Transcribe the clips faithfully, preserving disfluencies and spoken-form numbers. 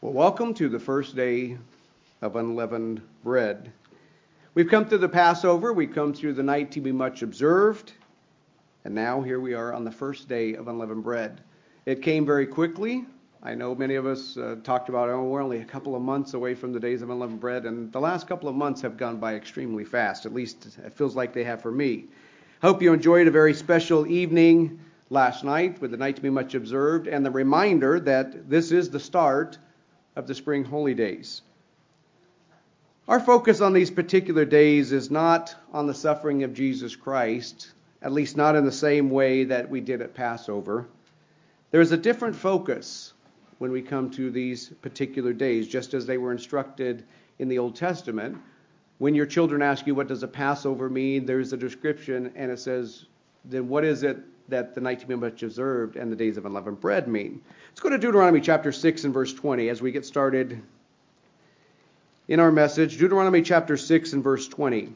Well, welcome to the first day of unleavened bread. We've come through the Passover, we've come through the night to be much observed, and now here we are on the first day of unleavened bread. It came very quickly. I know many of us uh, talked about, oh, we're only a couple of months away from the days of unleavened bread, and the last couple of months have gone by extremely fast. At least it feels like they have for me. Hope you enjoyed a very special evening last night with the night to be much observed, and the reminder that this is the start of the spring holy days. Our focus on these particular days is not on the suffering of Jesus Christ, at least not in the same way that we did at Passover. There is a different focus when we come to these particular days, just as they were instructed in the Old Testament. When your children ask you, what does a Passover mean? There's a description, and it says, then what is it that the night to be much observed and the days of unleavened bread mean? Let's go to Deuteronomy chapter six and verse twenty as we get started in our message. Deuteronomy chapter six and verse twenty.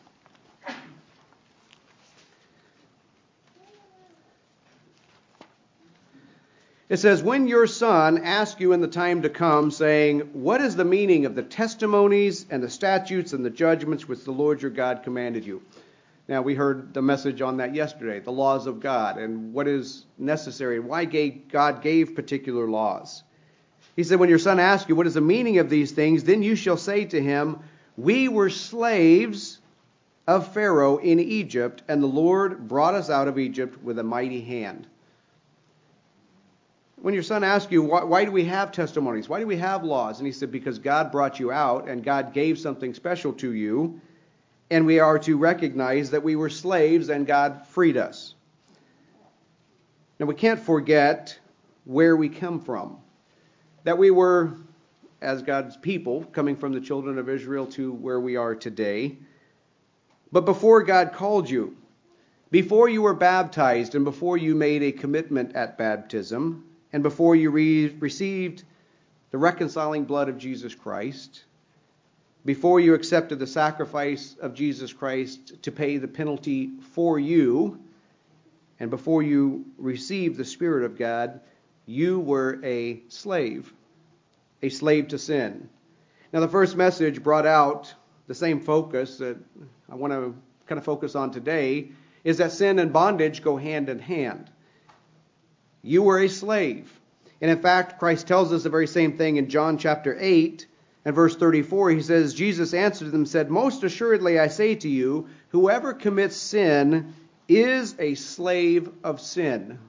It says, when your son asks you in the time to come, saying, what is the meaning of the testimonies and the statutes and the judgments which the Lord your God commanded you? Now, we heard the message on that yesterday, the laws of God, and what is necessary, why God gave particular laws. He said, when your son asks you, what is the meaning of these things, then you shall say to him, we were slaves of Pharaoh in Egypt, and the Lord brought us out of Egypt with a mighty hand. When your son asks you, why, why do we have testimonies? Why do we have laws? And he said, because God brought you out, and God gave something special to you, and we are to recognize that we were slaves and God freed us. Now, we can't forget where we come from. That we were, as God's people, coming from the children of Israel to where we are today. But before God called you, before you were baptized, and before you made a commitment at baptism, and before you re- received the reconciling blood of Jesus Christ, before you accepted the sacrifice of Jesus Christ to pay the penalty for you, and before you received the Spirit of God, you were a slave, a slave to sin. Now, the first message brought out the same focus that I want to kind of focus on today, is that sin and bondage go hand in hand. You were a slave. And in fact, Christ tells us the very same thing in John chapter eight and verse thirty-four. He says, Jesus answered them and said, most assuredly I say to you, whoever commits sin is a slave of sin.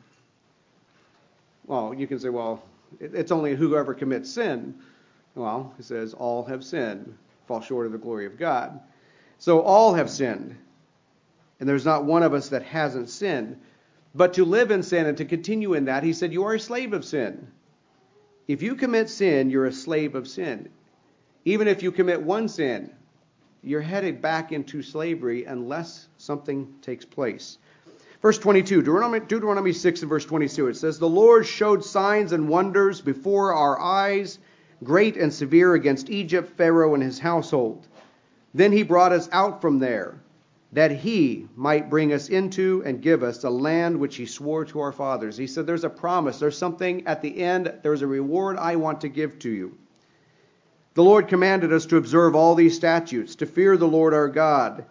Well, you can say, well, it's only whoever commits sin. Well, he says, all have sinned, fall short of the glory of God. So all have sinned. And there's not one of us that hasn't sinned. But to live in sin and to continue in that, he said, you are a slave of sin. If you commit sin, you're a slave of sin. Even if you commit one sin, you're headed back into slavery unless something takes place. Verse twenty-two, Deuteronomy, Deuteronomy six and verse twenty-two, it says, the Lord showed signs and wonders before our eyes, great and severe against Egypt, Pharaoh and his household. Then he brought us out from there, that he might bring us into and give us the land which he swore to our fathers. He said, there's a promise, there's something at the end, there's a reward I want to give to you. The Lord commanded us to observe all these statutes, to fear the Lord our God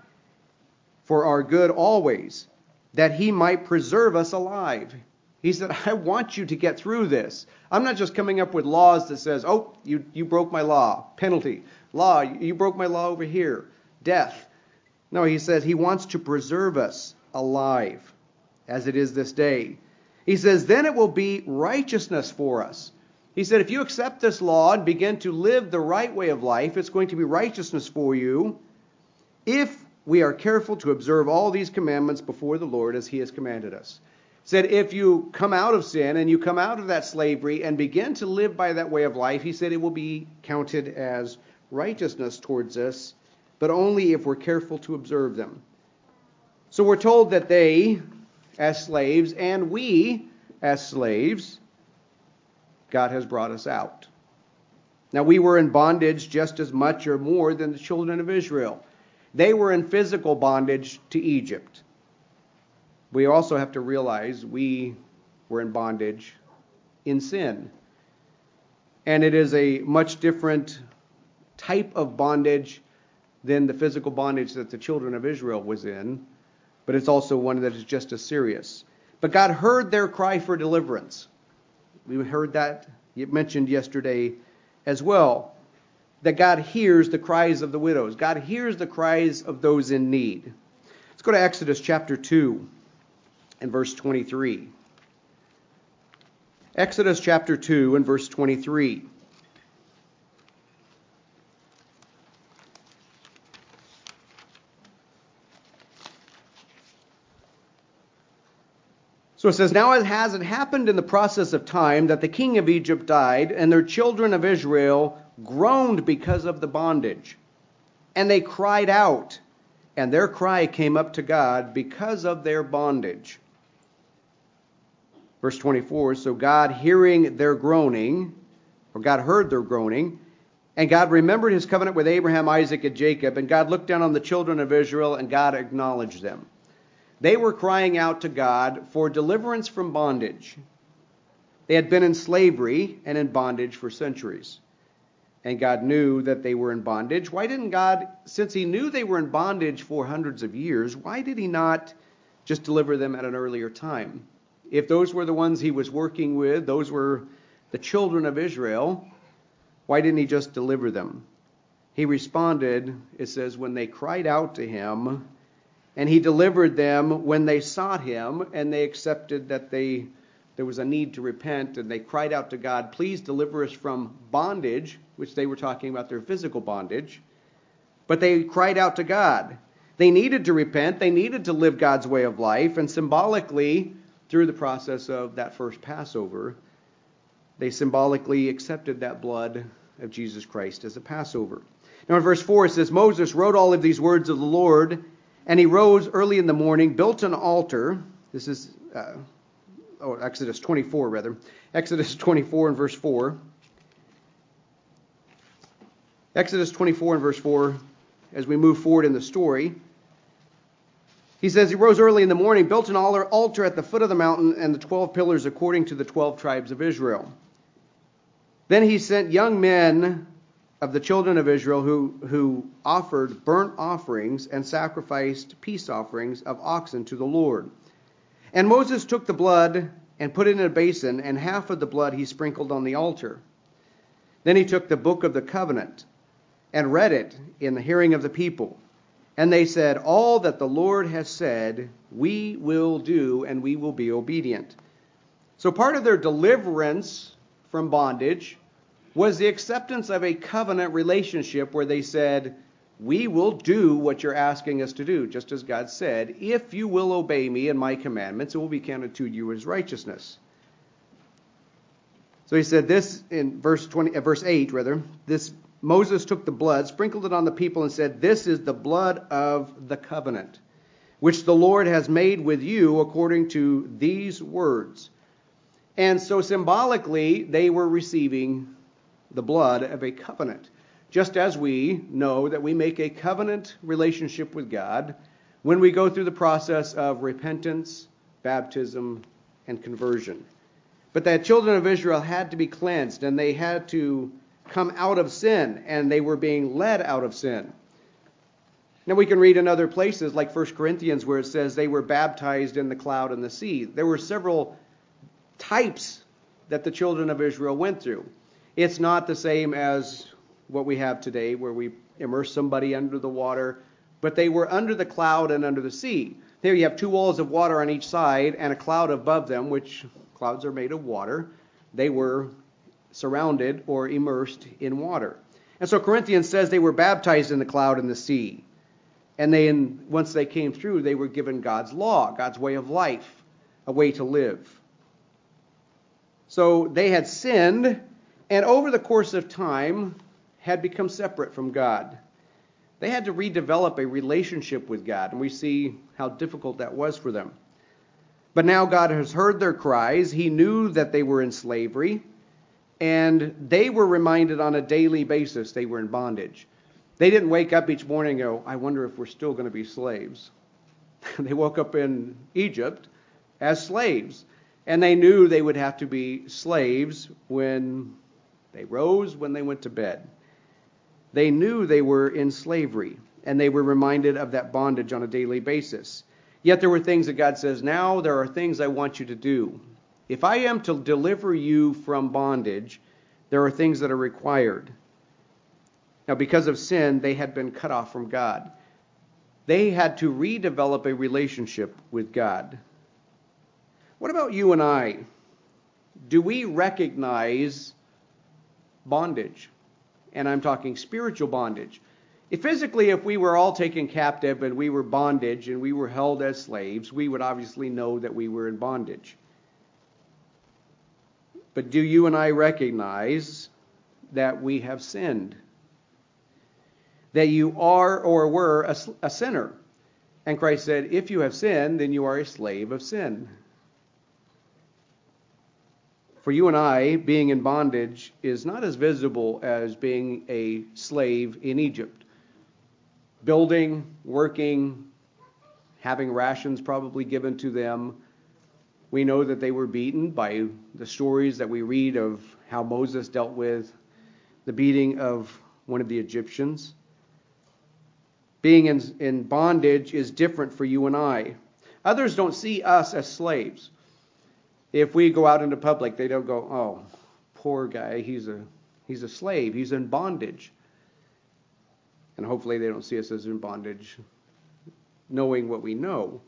for our good always, that he might preserve us alive. He said, I want you to get through this. I'm not just coming up with laws that says, oh, you, you broke my law, penalty. Law, you broke my law over here, death. No, he says he wants to preserve us alive, as it is this day. He says, then it will be righteousness for us. He said, if you accept this law and begin to live the right way of life, it's going to be righteousness for you if we are careful to observe all these commandments before the Lord as he has commanded us. He said, if you come out of sin and you come out of that slavery and begin to live by that way of life, he said it will be counted as righteousness towards us, but only if we're careful to observe them. So we're told that they, as slaves, and we, as slaves, God has brought us out. Now, we were in bondage just as much or more than the children of Israel. They were in physical bondage to Egypt. We also have to realize we were in bondage in sin. And it is a much different type of bondage than the physical bondage that the children of Israel was in, but it's also one that is just as serious. But God heard their cry for deliverance. We heard that mentioned yesterday as well, that God hears the cries of the widows. God hears the cries of those in need. Let's go to Exodus chapter two and verse twenty-three. Exodus chapter two and verse twenty-three. So it says, "Now it has it happened in the process of time that the king of Egypt died, and their children of Israel groaned because of the bondage. And they cried out, and their cry came up to God because of their bondage." Verse twenty-four, "So God hearing their groaning," or God heard their groaning, "and God remembered his covenant with Abraham, Isaac, and Jacob, and God looked down on the children of Israel, and God acknowledged them." They were crying out to God for deliverance from bondage. They had been in slavery and in bondage for centuries. And God knew that they were in bondage. Why didn't God, since he knew they were in bondage for hundreds of years, why did he not just deliver them at an earlier time? If those were the ones he was working with, those were the children of Israel, why didn't he just deliver them? He responded, it says, when they cried out to him, and he delivered them when they sought him, and they accepted that they there was a need to repent, and they cried out to God, "Please deliver us from bondage," which they were talking about their physical bondage. But they cried out to God. They needed to repent. They needed to live God's way of life. And symbolically, through the process of that first Passover, they symbolically accepted that blood of Jesus Christ as a Passover. Now in verse four it says, "Moses wrote all of these words of the Lord, and he rose early in the morning, built an altar." This is uh, oh, Exodus twenty-four, rather. Exodus twenty-four and verse four. Exodus twenty-four and verse four, as we move forward in the story. He says, "He rose early in the morning, built an altar at the foot of the mountain, and the twelve pillars according to the twelve tribes of Israel. Then he sent young men of the children of Israel who, who offered burnt offerings and sacrificed peace offerings of oxen to the Lord. And Moses took the blood and put it in a basin, and half of the blood he sprinkled on the altar. Then he took the book of the covenant and read it in the hearing of the people. And they said, 'All that the Lord has said, we will do, and we will be obedient.'" So part of their deliverance from bondage was the acceptance of a covenant relationship where they said, "We will do what you're asking us to do," just as God said, "If you will obey me and my commandments, it will be counted to you as righteousness." So he said this in verse twenty, uh, verse eight, rather. This Moses took the blood, sprinkled it on the people, and said, "This is the blood of the covenant, which the Lord has made with you according to these words." And so symbolically, they were receiving the blood of a covenant. Just as we know that we make a covenant relationship with God when we go through the process of repentance, baptism, and conversion. But the children of Israel had to be cleansed, and they had to come out of sin, and they were being led out of sin. Now we can read in other places, like First Corinthians, where it says they were baptized in the cloud and the sea. There were several types that the children of Israel went through. It's not the same as what we have today, where we immerse somebody under the water, but they were under the cloud and under the sea. There you have two walls of water on each side and a cloud above them, which clouds are made of water. They were surrounded or immersed in water. And so Corinthians says they were baptized in the cloud and the sea. And they, once they came through, they were given God's law, God's way of life, a way to live. So they had sinned, and over the course of time had become separate from God. They had to redevelop a relationship with God, and we see how difficult that was for them. But now God has heard their cries. He knew that they were in slavery, and they were reminded on a daily basis they were in bondage. They didn't wake up each morning and go, "I wonder if we're still going to be slaves." They woke up in Egypt as slaves, and they knew they would have to be slaves when They rose when they went to bed. They knew they were in slavery, and they were reminded of that bondage on a daily basis. Yet there were things that God says, now there are things I want you to do. If I am to deliver you from bondage, there are things that are required. Now, because of sin, they had been cut off from God. They had to redevelop a relationship with God. What about you and I? Do we recognize bondage? And I'm talking spiritual bondage. If physically, if we were all taken captive and we were bondage and we were held as slaves, we would obviously know that we were in bondage. But do you and I recognize that we have sinned? That you are or were a, a sinner. And Christ said, if you have sinned, then you are a slave of sin. For you and I, being in bondage is not as visible as being a slave in Egypt. Building, working, having rations probably given to them. We know that they were beaten by the stories that we read of how Moses dealt with the beating of one of the Egyptians. Being in, in bondage is different for you and I. Others don't see us as slaves. If we go out into public, they don't go, oh, poor guy, he's a he's a slave, he's in bondage. And hopefully they don't see us as in bondage, knowing what we know.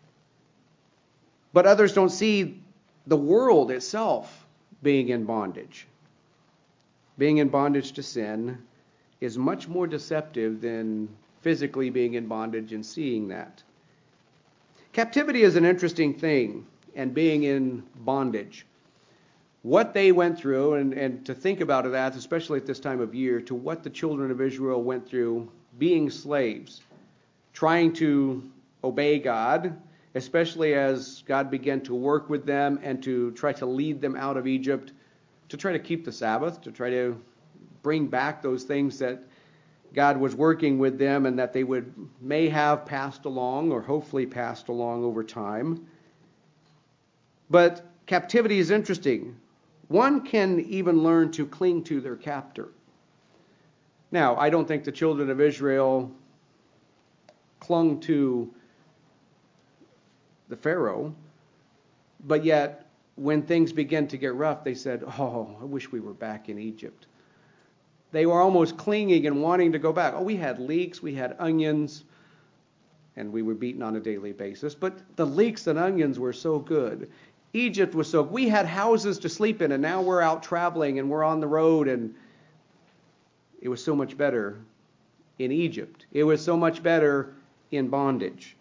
But others don't see the world itself being in bondage. Being in bondage to sin is much more deceptive than physically being in bondage and seeing that. Captivity is an interesting thing, and being in bondage. What they went through, and, and to think about that, especially at this time of year, to what the children of Israel went through being slaves, trying to obey God, especially as God began to work with them and to try to lead them out of Egypt, to try to keep the Sabbath, to try to bring back those things that God was working with them and that they would may have passed along or hopefully passed along over time. But captivity is interesting. One can even learn to cling to their captor. Now, I don't think the children of Israel clung to the Pharaoh, but yet when things began to get rough, they said, oh, I wish we were back in Egypt. They were almost clinging and wanting to go back. Oh, we had leeks, we had onions, and we were beaten on a daily basis. But the leeks and onions were so good. Egypt was so, we had houses to sleep in, and now we're out traveling and we're on the road, and it was so much better in Egypt. It was so much better in bondage.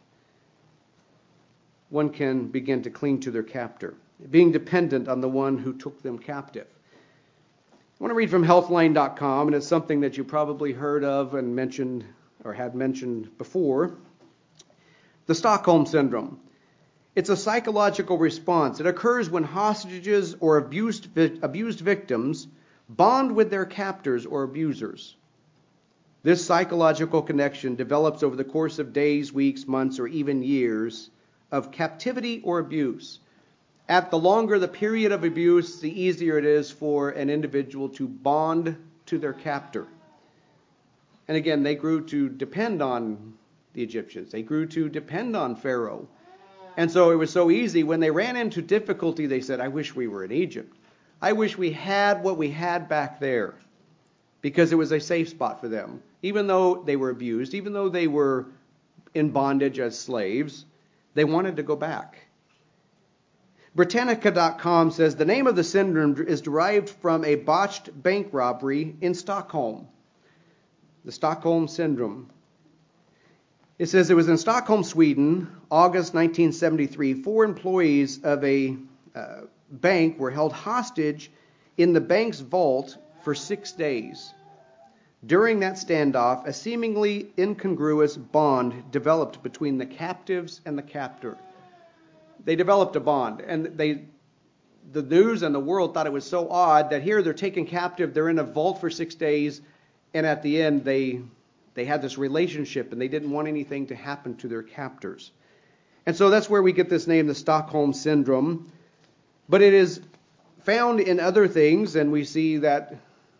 One can begin to cling to their captor, being dependent on the one who took them captive. I want to read from healthline dot com, and it's something that you probably heard of and mentioned or had mentioned before. The Stockholm Syndrome. It's a psychological response. It occurs when hostages or abused, abused victims bond with their captors or abusers. This psychological connection develops over the course of days, weeks, months, or even years of captivity or abuse. At the longer the period of abuse, the easier it is for an individual to bond to their captor. And again, they grew to depend on the Egyptians. They grew to depend on Pharaoh. And so it was so easy. When they ran into difficulty, they said, I wish we were in Egypt. I wish we had what we had back there, because it was a safe spot for them. Even though they were abused, even though they were in bondage as slaves, they wanted to go back. Britannica dot com says the name of the syndrome is derived from a botched bank robbery in Stockholm. The Stockholm Syndrome. It says it was in Stockholm, Sweden, August nineteen seventy-three. Four employees of a uh, bank were held hostage in the bank's vault for six days. During that standoff, a seemingly incongruous bond developed between the captives and the captor. They developed a bond, and they, the news and the world thought it was so odd that here they're taken captive, they're in a vault for six days, and at the end they they had this relationship, and they didn't want anything to happen to their captors. And so that's where we get this name, the Stockholm Syndrome. But it is found in other things, and we see that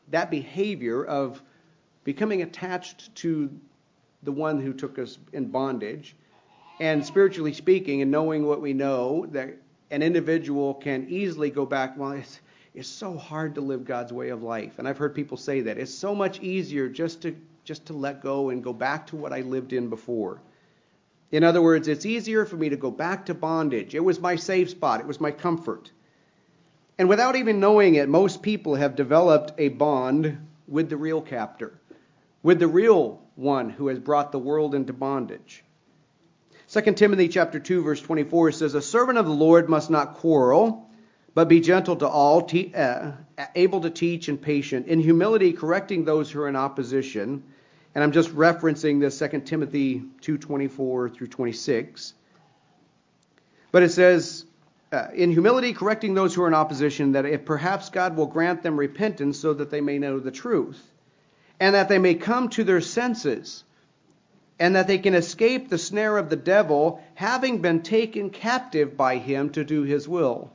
that behavior of becoming attached to the one who took us in bondage, and spiritually speaking, and knowing what we know, that an individual can easily go back, well, it's, it's so hard to live God's way of life. And I've heard people say that. It's so much easier just to just to let go and go back to what I lived in before. In other words, it's easier for me to go back to bondage. It was my safe spot. It was my comfort. And without even knowing it, most people have developed a bond with the real captor, with the real one who has brought the world into bondage. Second Timothy chapter two, verse twenty-four says, "A servant of the Lord must not quarrel, but be gentle to all, te- uh, able to teach and patient, in humility correcting those who are in opposition." And I'm just referencing this Second Timothy two, twenty-four through twenty-six. But it says, uh, in humility correcting those who are in opposition, that if perhaps God will grant them repentance so that they may know the truth, and that they may come to their senses, and that they can escape the snare of the devil, having been taken captive by him to do his will.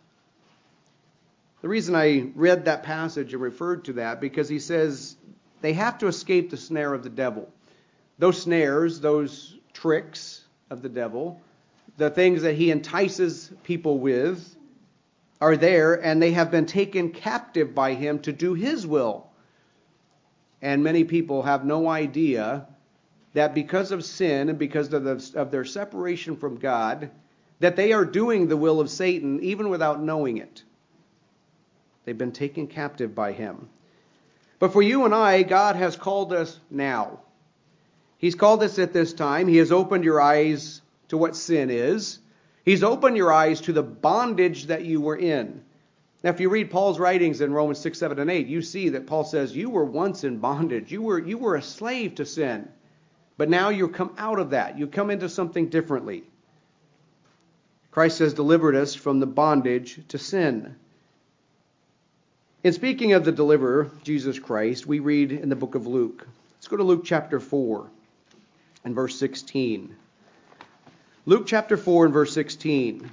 The reason I read that passage and referred to that, because he says they have to escape the snare of the devil. Those snares, those tricks of the devil, the things that he entices people with, are there, and they have been taken captive by him to do his will. And many people have no idea that because of sin and because of, the, of their separation from God, that they are doing the will of Satan even without knowing it. They've been taken captive by him. But for you and I, God has called us now. He's called us at this time. He has opened your eyes to what sin is. He's opened your eyes to the bondage that you were in. Now, if you read Paul's writings in Romans six, seven, and eight, you see that Paul says you were once in bondage. You were, you were a slave to sin. But now you come out of that. You come into something differently. Christ has delivered us from the bondage to sin. In speaking of the deliverer, Jesus Christ, we read in the book of Luke. Let's go to Luke chapter four and verse sixteen. Luke chapter four and verse sixteen.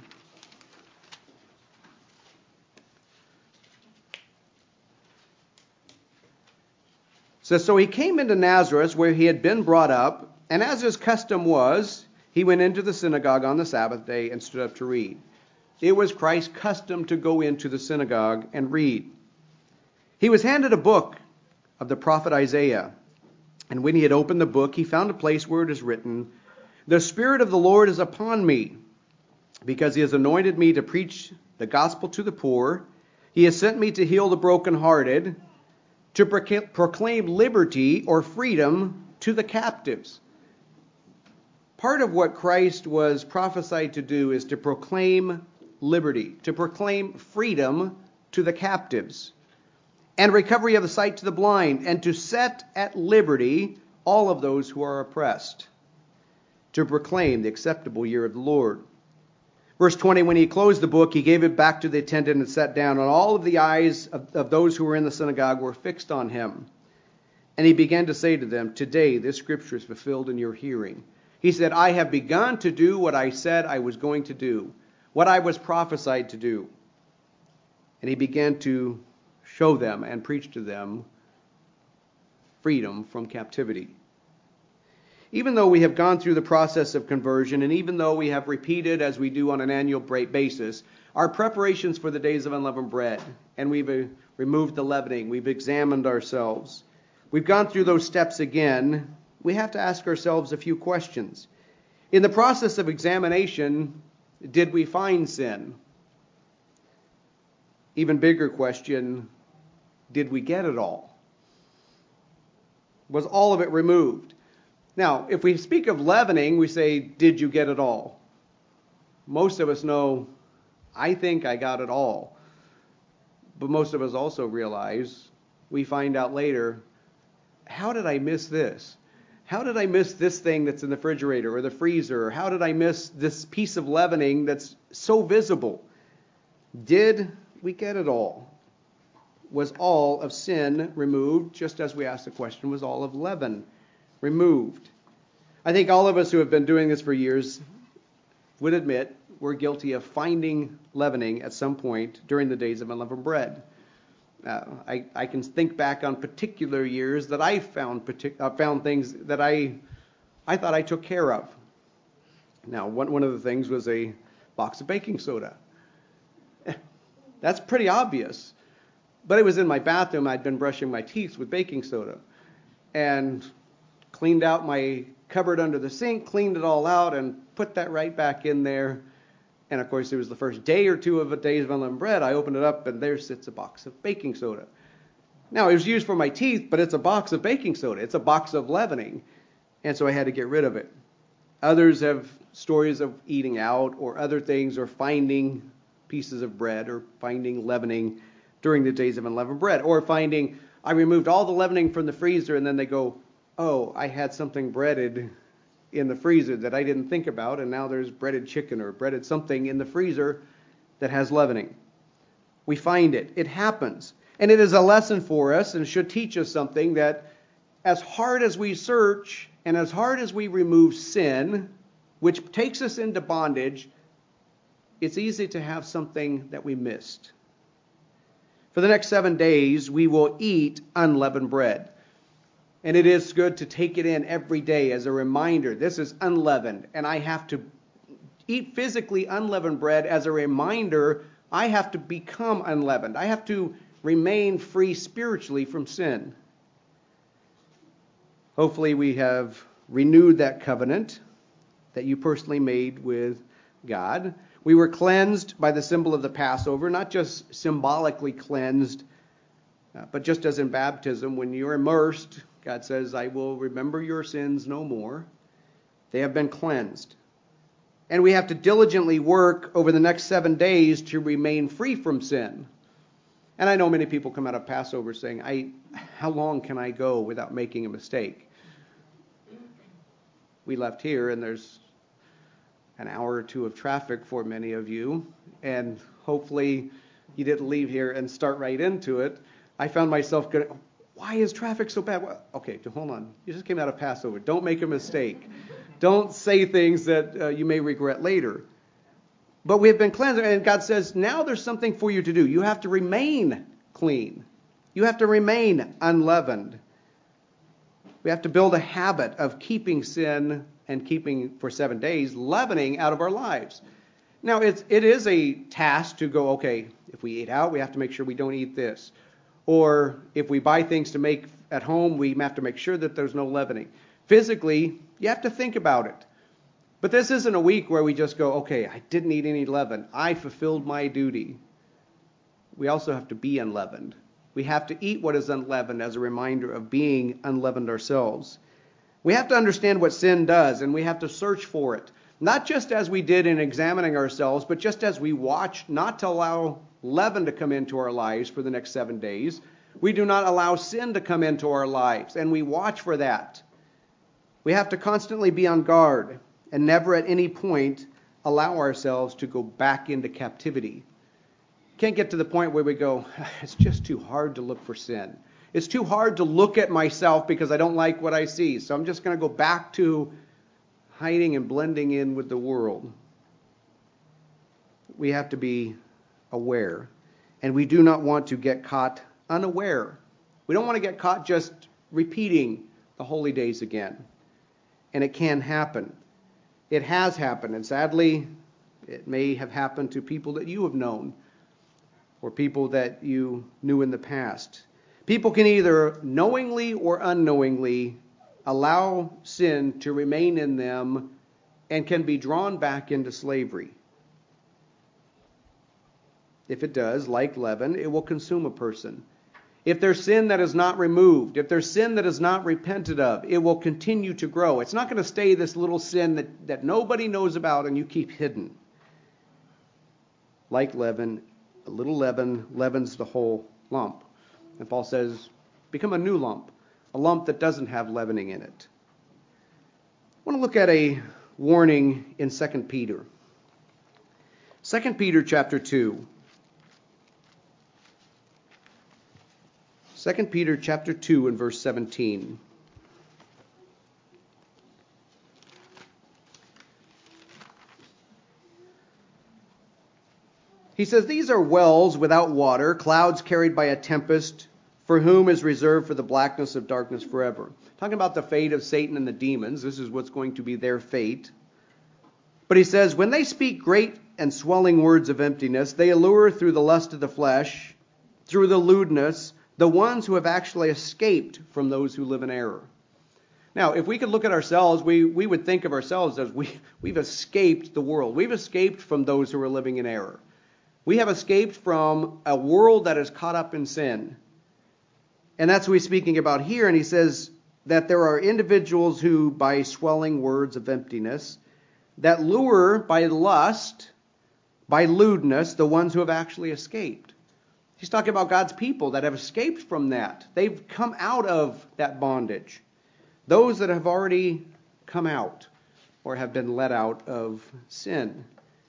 It says, "So he came into Nazareth, where he had been brought up, and as his custom was, he went into the synagogue on the Sabbath day and stood up to read." It was Christ's custom to go into the synagogue and read. He was handed a book of the prophet Isaiah, and when he had opened the book, he found a place where it is written, "The Spirit of the Lord is upon me, because he has anointed me to preach the gospel to the poor. He has sent me to heal the brokenhearted, to proclaim liberty or freedom to the captives." Part of what Christ was prophesied to do is to proclaim liberty, to proclaim freedom to the captives, and recovery of the sight to the blind, and to set at liberty all of those who are oppressed, to proclaim the acceptable year of the Lord. Verse twenty, when he closed the book, he gave it back to the attendant and sat down, and all of the eyes of, of those who were in the synagogue were fixed on him. And he began to say to them, "Today this scripture is fulfilled in your hearing." He said, "I have begun to do what I said I was going to do, what I was prophesied to do." And he began to show them and preach to them freedom from captivity. Even though we have gone through the process of conversion, and even though we have repeated, as we do on an annual basis, our preparations for the days of unleavened bread, and we've removed the leavening, we've examined ourselves, we've gone through those steps again, we have to ask ourselves a few questions. In the process of examination, did we find sin? Even bigger question, did we get it all? Was all of it removed? Now, if we speak of leavening, we say, did you get it all? Most of us know, I think I got it all. But most of us also realize, we find out later, how did I miss this? How did I miss this thing that's in the refrigerator or the freezer? Or how did I miss this piece of leavening that's so visible? Did we get it all? Was all of sin removed? Just as we asked the question, was all of leaven removed? I think all of us who have been doing this for years would admit we're guilty of finding leavening at some point during the days of unleavened bread. Uh, I, I can think back on particular years that I found partic- uh, found things that I I thought I took care of. Now, one, one of the things was a box of baking soda. That's pretty obvious. But it was in my bathroom. I'd been brushing my teeth with baking soda and cleaned out my cupboard under the sink, cleaned it all out, and put that right back in there. And of course, it was the first day or two of a Days of Unleavened Bread. I opened it up, and there sits a box of baking soda. Now, it was used for my teeth, but it's a box of baking soda. It's a box of leavening. And so I had to get rid of it. Others have stories of eating out or other things, or finding pieces of bread or finding leavening during the Days of Unleavened Bread, or finding, I removed all the leavening from the freezer, and then they go, oh, I had something breaded in the freezer that I didn't think about, and now there's breaded chicken or breaded something in the freezer that has leavening. We find it. It happens. And it is a lesson for us and should teach us something, that as hard as we search and as hard as we remove sin, which takes us into bondage, it's easy to have something that we missed. For the next seven days, we will eat unleavened bread. And it is good to take it in every day as a reminder. This is unleavened, and I have to eat physically unleavened bread as a reminder. I have to become unleavened. I have to remain free spiritually from sin. Hopefully we have renewed that covenant that you personally made with God. We were cleansed by the symbol of the Passover, not just symbolically cleansed, uh, but just as in baptism, when you're immersed, God says, I will remember your sins no more. They have been cleansed. And we have to diligently work over the next seven days to remain free from sin. And I know many people come out of Passover saying, I, how long can I go without making a mistake? We left here, and there's an hour or two of traffic for many of you, and hopefully you didn't leave here and start right into it. I found myself going, why is traffic so bad? Well, okay, hold on. You just came out of Passover. Don't make a mistake. Don't say things that uh, you may regret later. But we have been cleansed, and God says, now there's something for you to do. You have to remain clean. You have to remain unleavened. We have to build a habit of keeping sin and keeping for seven days leavening out of our lives. Now, it's, it is a task to go, okay, if we eat out, we have to make sure we don't eat this. Or if we buy things to make at home, we have to make sure that there's no leavening. Physically, you have to think about it. But this isn't a week where we just go, okay, I didn't eat any leaven. I fulfilled my duty. We also have to be unleavened. We have to eat what is unleavened as a reminder of being unleavened ourselves. We have to understand what sin does, and we have to search for it. Not just as we did in examining ourselves, but just as we watch not to allow leaven to come into our lives for the next seven days. We do not allow sin to come into our lives, and we watch for that. We have to constantly be on guard and never at any point allow ourselves to go back into captivity. Can't get to the point where we go, it's just too hard to look for sin. It's too hard to look at myself because I don't like what I see. So I'm just going to go back to hiding and blending in with the world. We have to be aware. And we do not want to get caught unaware. We don't want to get caught just repeating the holy days again. And it can happen. It has happened. And sadly, it may have happened to people that you have known or people that you knew in the past. People can either knowingly or unknowingly allow sin to remain in them and can be drawn back into slavery. If it does, like leaven, it will consume a person. If there's sin that is not removed, if there's sin that is not repented of, it will continue to grow. It's not going to stay this little sin that, that nobody knows about and you keep hidden. Like leaven, a little leaven leavens the whole lump. And Paul says, become a new lump, a lump that doesn't have leavening in it. I want to look at a warning in Second Peter. Second Peter chapter two. Second Peter chapter two and verse seventeen. He says, these are wells without water, clouds carried by a tempest, for whom is reserved for the blackness of darkness forever. Talking about the fate of Satan and the demons, this is what's going to be their fate. But he says, when they speak great and swelling words of emptiness, they allure through the lust of the flesh, through the lewdness, the ones who have actually escaped from those who live in error. Now, if we could look at ourselves, we, we would think of ourselves as we, we've escaped the world. We've escaped from those who are living in error. We have escaped from a world that is caught up in sin. And that's what he's speaking about here. And he says that there are individuals who, by swelling words of emptiness, that lure by lust, by lewdness, the ones who have actually escaped. He's talking about God's people that have escaped from that. They've come out of that bondage. Those that have already come out or have been let out of sin.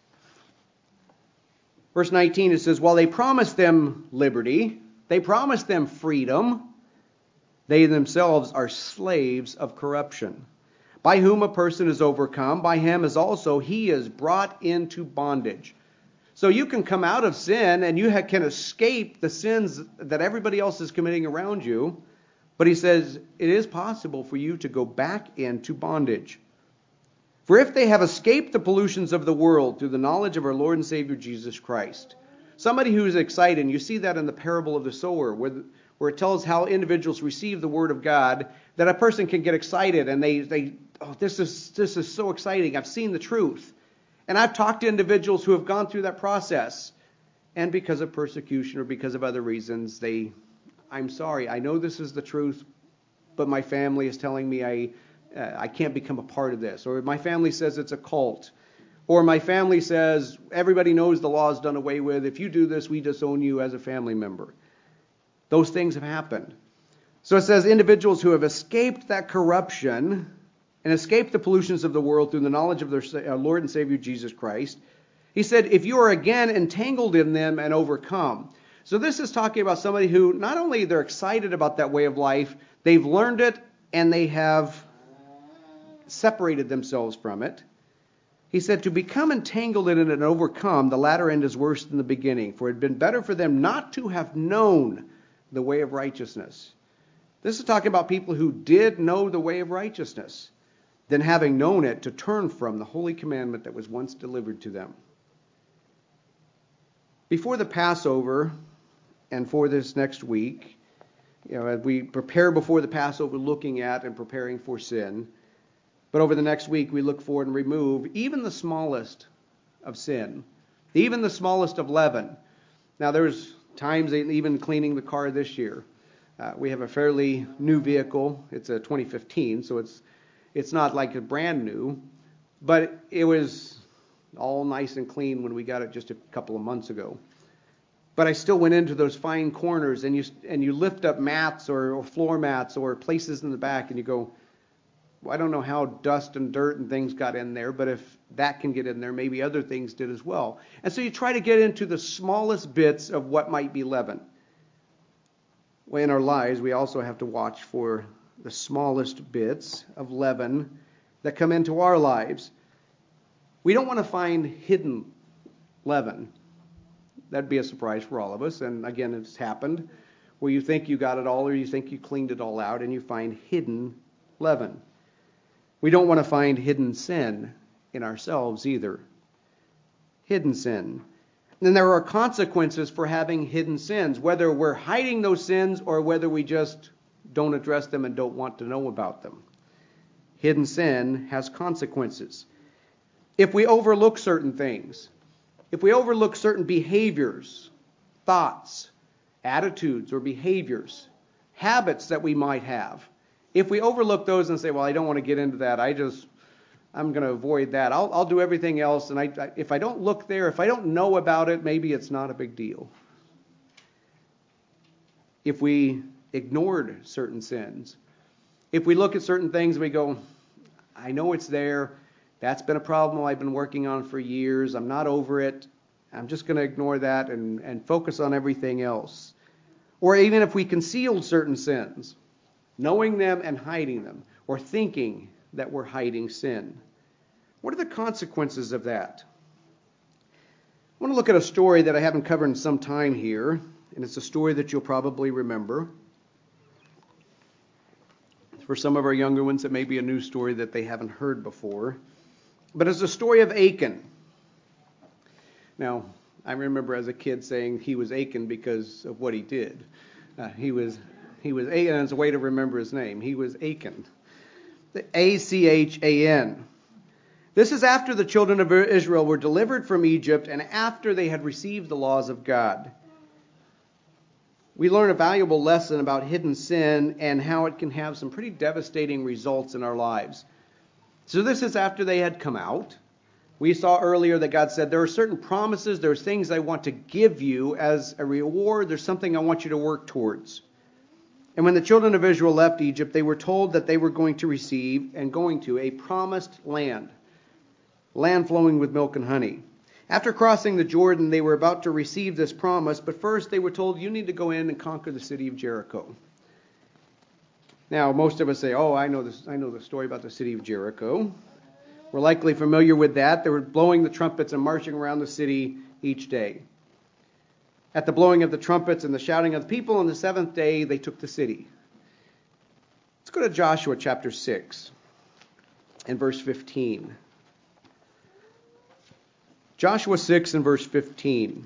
Verse nineteen, it says, while they promised them liberty, they promised them freedom, they themselves are slaves of corruption. By whom a person is overcome, by him is also he is brought into bondage. So you can come out of sin and you can escape the sins that everybody else is committing around you. But he says it is possible for you to go back into bondage. For if they have escaped the pollutions of the world through the knowledge of our Lord and Savior Jesus Christ. Somebody who is excited, and you see that in the parable of the sower, where, where it tells how individuals receive the word of God, that a person can get excited and they, they oh, this is this is so exciting. I've seen the truth. And I've talked to individuals who have gone through that process. And because of persecution or because of other reasons, they, I'm sorry, I know this is the truth, but my family is telling me I, uh, I can't become a part of this. Or my family says it's a cult. Or my family says everybody knows the law is done away with. If you do this, we disown you as a family member. Those things have happened. So it says individuals who have escaped that corruption and escaped the pollutions of the world through the knowledge of their Lord and Savior Jesus Christ. He said, if you are again entangled in them and overcome. So this is talking about somebody who not only they're excited about that way of life, they've learned it and they have separated themselves from it. He said, to become entangled in it and overcome, the latter end is worse than the beginning. For it had been better for them not to have known the way of righteousness. This is talking about people who did know the way of righteousness, than having known it to turn from the holy commandment that was once delivered to them. Before the Passover and for this next week, you know, as we prepare before the Passover looking at and preparing for sin, but over the next week we look for and remove even the smallest of sin, even the smallest of leaven. Now there's times even cleaning the car this year. Uh, we have a fairly new vehicle. It's a twenty fifteen, so it's It's not like a brand new, but it was all nice and clean when we got it just a couple of months ago. But I still went into those fine corners, and you and you lift up mats or, or floor mats or places in the back, and you go, well, I don't know how dust and dirt and things got in there, but if that can get in there, maybe other things did as well. And so you try to get into the smallest bits of what might be leaven. Well, in our lives, we also have to watch for the smallest bits of leaven that come into our lives. We don't want to find hidden leaven. That'd be a surprise for all of us. And again, it's happened where you think you got it all or you think you cleaned it all out and you find hidden leaven. We don't want to find hidden sin in ourselves either. Hidden sin. And there are consequences for having hidden sins, whether we're hiding those sins or whether we just don't address them and don't want to know about them. Hidden sin has consequences. If we overlook certain things, if we overlook certain behaviors, thoughts, attitudes or behaviors, habits that we might have, if we overlook those and say, well, I don't want to get into that, I just, I'm going to avoid that. I'll, I'll do everything else. And I, I, if I don't look there, if I don't know about it, maybe it's not a big deal. If we ignored certain sins, if we look at certain things and we go, I know it's there, that's been a problem I've been working on for years, I'm not over it, I'm just going to ignore that and, and focus on everything else. Or even if we concealed certain sins, knowing them and hiding them, or thinking that we're hiding sin. What are the consequences of that? I want to look at a story that I haven't covered in some time here, and it's a story that you'll probably remember. For some of our younger ones, it may be a new story that they haven't heard before. But it's the story of Achan. Now, I remember as a kid saying he was Achan because of what he did. Uh, he was he was Achan, and it's a way to remember his name. He was Achan. A C H A N. This is after the children of Israel were delivered from Egypt and after they had received the laws of God. We learn a valuable lesson about hidden sin and how it can have some pretty devastating results in our lives. So this is after they had come out. We saw earlier that God said, there are certain promises, there's things I want to give you as a reward, there's something I want you to work towards. And when the children of Israel left Egypt, they were told that they were going to receive and going to a promised land, land flowing with milk and honey. After crossing the Jordan, they were about to receive this promise, but first they were told, you need to go in and conquer the city of Jericho. Now, most of us say, oh, I know this, I know the story about the city of Jericho. We're likely familiar with that. They were blowing the trumpets and marching around the city each day. At the blowing of the trumpets and the shouting of the people on the seventh day, they took the city. Let's go to Joshua chapter six and verse fifteen. Joshua six and verse fifteen.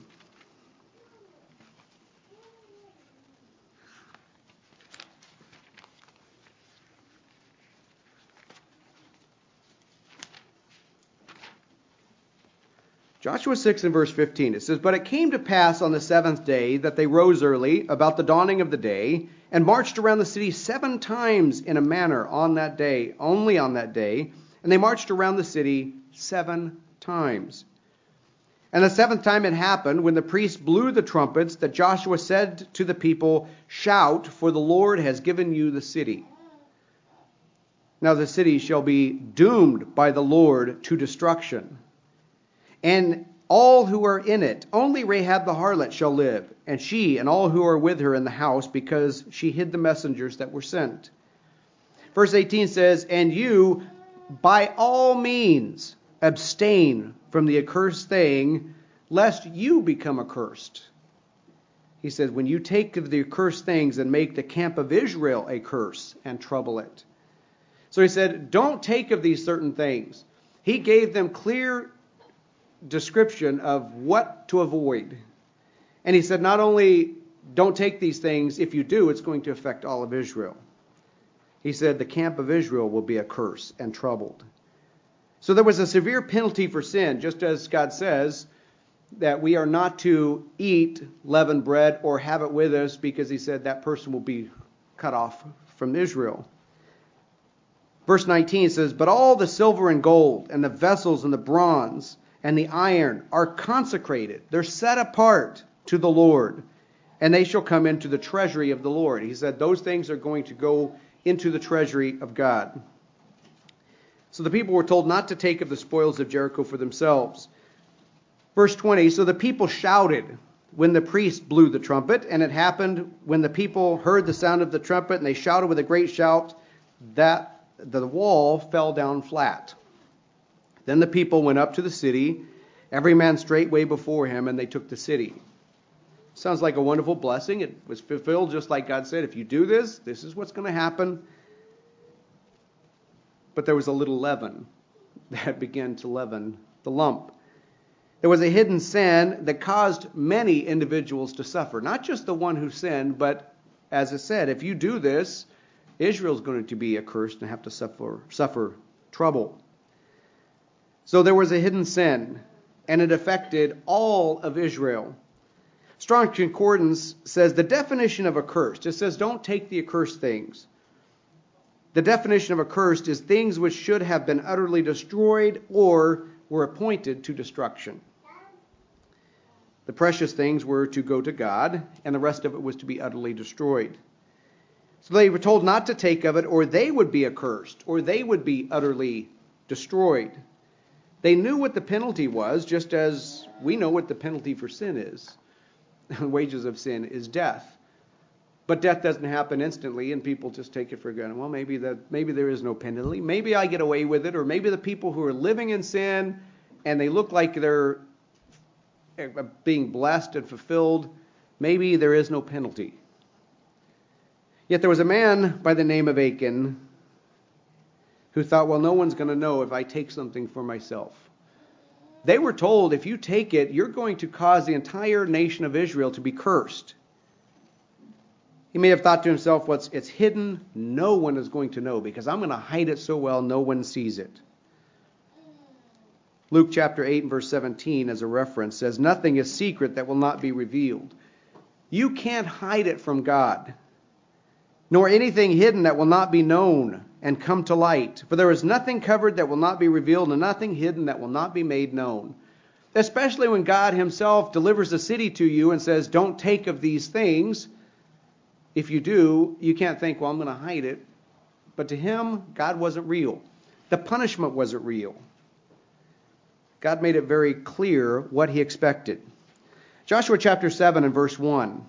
Joshua six and verse fifteen, it says, But it came to pass on the seventh day that they rose early, about the dawning of the day, and marched around the city seven times in a manner on that day, only on that day. And they marched around the city seven times. And the seventh time it happened, when the priests blew the trumpets, that Joshua said to the people, Shout, for the Lord has given you the city. Now the city shall be doomed by the Lord to destruction. And all who are in it, only Rahab the harlot shall live, and she and all who are with her in the house, because she hid the messengers that were sent. Verse eighteen says, And you, by all means, abstain from the accursed thing, lest you become accursed. He says, when you take of the accursed things and make the camp of Israel a curse and trouble it. So he said, don't take of these certain things. He gave them clear description of what to avoid. And he said, not only don't take these things, if you do, it's going to affect all of Israel. He said, the camp of Israel will be a curse and troubled. So there was a severe penalty for sin, just as God says that we are not to eat leavened bread or have it with us, because he said that person will be cut off from Israel. Verse nineteen says, But all the silver and gold and the vessels and the bronze and the iron are consecrated. They're set apart to the Lord, and they shall come into the treasury of the Lord. He said those things are going to go into the treasury of God. So the people were told not to take of the spoils of Jericho for themselves. Verse twenty, so the people shouted when the priest blew the trumpet, and it happened when the people heard the sound of the trumpet, and they shouted with a great shout, that the wall fell down flat. Then the people went up to the city, every man straightway before him, and they took the city. Sounds like a wonderful blessing. It was fulfilled just like God said, if you do this, this is what's going to happen. But there was a little leaven that began to leaven the lump. There was a hidden sin that caused many individuals to suffer. Not just the one who sinned, but as I said, if you do this, Israel's going to be accursed and have to suffer, suffer trouble. So there was a hidden sin, and it affected all of Israel. Strong Concordance says the definition of accursed, it says don't take the accursed things. The definition of accursed is things which should have been utterly destroyed or were appointed to destruction. The precious things were to go to God, and the rest of it was to be utterly destroyed. So they were told not to take of it, or they would be accursed, or they would be utterly destroyed. They knew what the penalty was, just as we know what the penalty for sin is. The wages of sin is death. But death doesn't happen instantly, and people just take it for granted. Well, maybe that maybe there is no penalty. Maybe I get away with it, or maybe the people who are living in sin and they look like they're being blessed and fulfilled, maybe there is no penalty. Yet there was a man by the name of Achan who thought, well, no one's going to know if I take something for myself. They were told, if you take it, you're going to cause the entire nation of Israel to be cursed. He may have thought to himself, well, it's, it's hidden. No one is going to know because I'm going to hide it so well no one sees it. Luke chapter eight and verse seventeen as a reference says, nothing is secret that will not be revealed. You can't hide it from God, nor anything hidden that will not be known and come to light. For there is nothing covered that will not be revealed, and nothing hidden that will not be made known. Especially when God himself delivers a city to you and says, don't take of these things. If you do, you can't think, well, I'm going to hide it. But to him, God wasn't real. The punishment wasn't real. God made it very clear what he expected. Joshua chapter seven and verse one.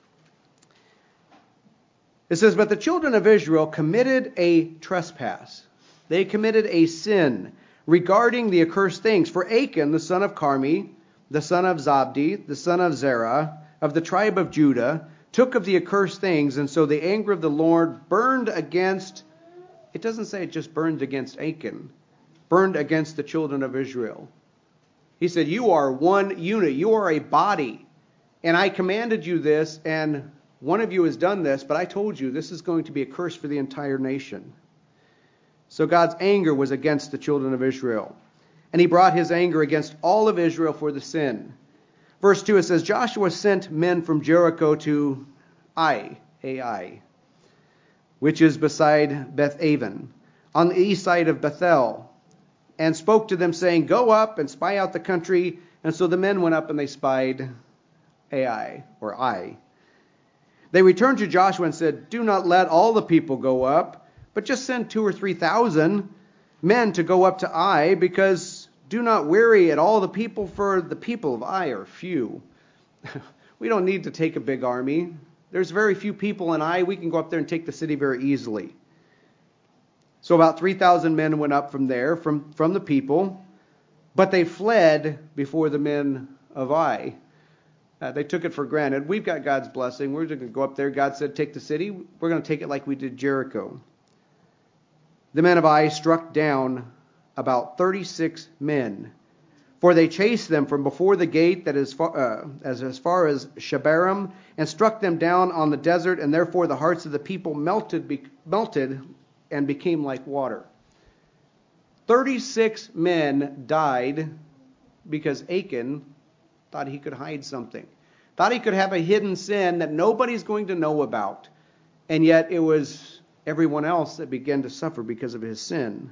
It says, but the children of Israel committed a trespass. They committed a sin regarding the accursed things. For Achan, the son of Carmi, the son of Zabdi, the son of Zerah, of the tribe of Judah, took of the accursed things, and so the anger of the Lord burned against, it doesn't say it just burned against Achan, burned against the children of Israel. He said, you are one unit, you are a body, and I commanded you this, and one of you has done this, but I told you this is going to be a curse for the entire nation. So God's anger was against the children of Israel, and he brought his anger against all of Israel for the sin. Verse two, it says, Joshua sent men from Jericho to Ai, Ai, which is beside Beth-aven, on the east side of Bethel, and spoke to them, saying, go up and spy out the country. And so the men went up and they spied Ai, or Ai. They returned to Joshua and said, do not let all the people go up, but just send two or three thousand men to go up to Ai, because do not weary at all the people, for the people of Ai are few. We don't need to take a big army. There's very few people in Ai. We can go up there and take the city very easily. So about three thousand men went up from there, from, from the people, but they fled before the men of Ai. Uh, they took it for granted. We've got God's blessing. We're going to go up there. God said, take the city. We're going to take it like we did Jericho. The men of Ai struck down about thirty-six men, for they chased them from before the gate that is far, uh, as, as far as Shebarim, and struck them down on the desert, and therefore the hearts of the people melted, be, melted and became like water. thirty-six men died because Achan thought he could hide something. Thought he could have a hidden sin that nobody's going to know about. And yet it was everyone else that began to suffer because of his sin.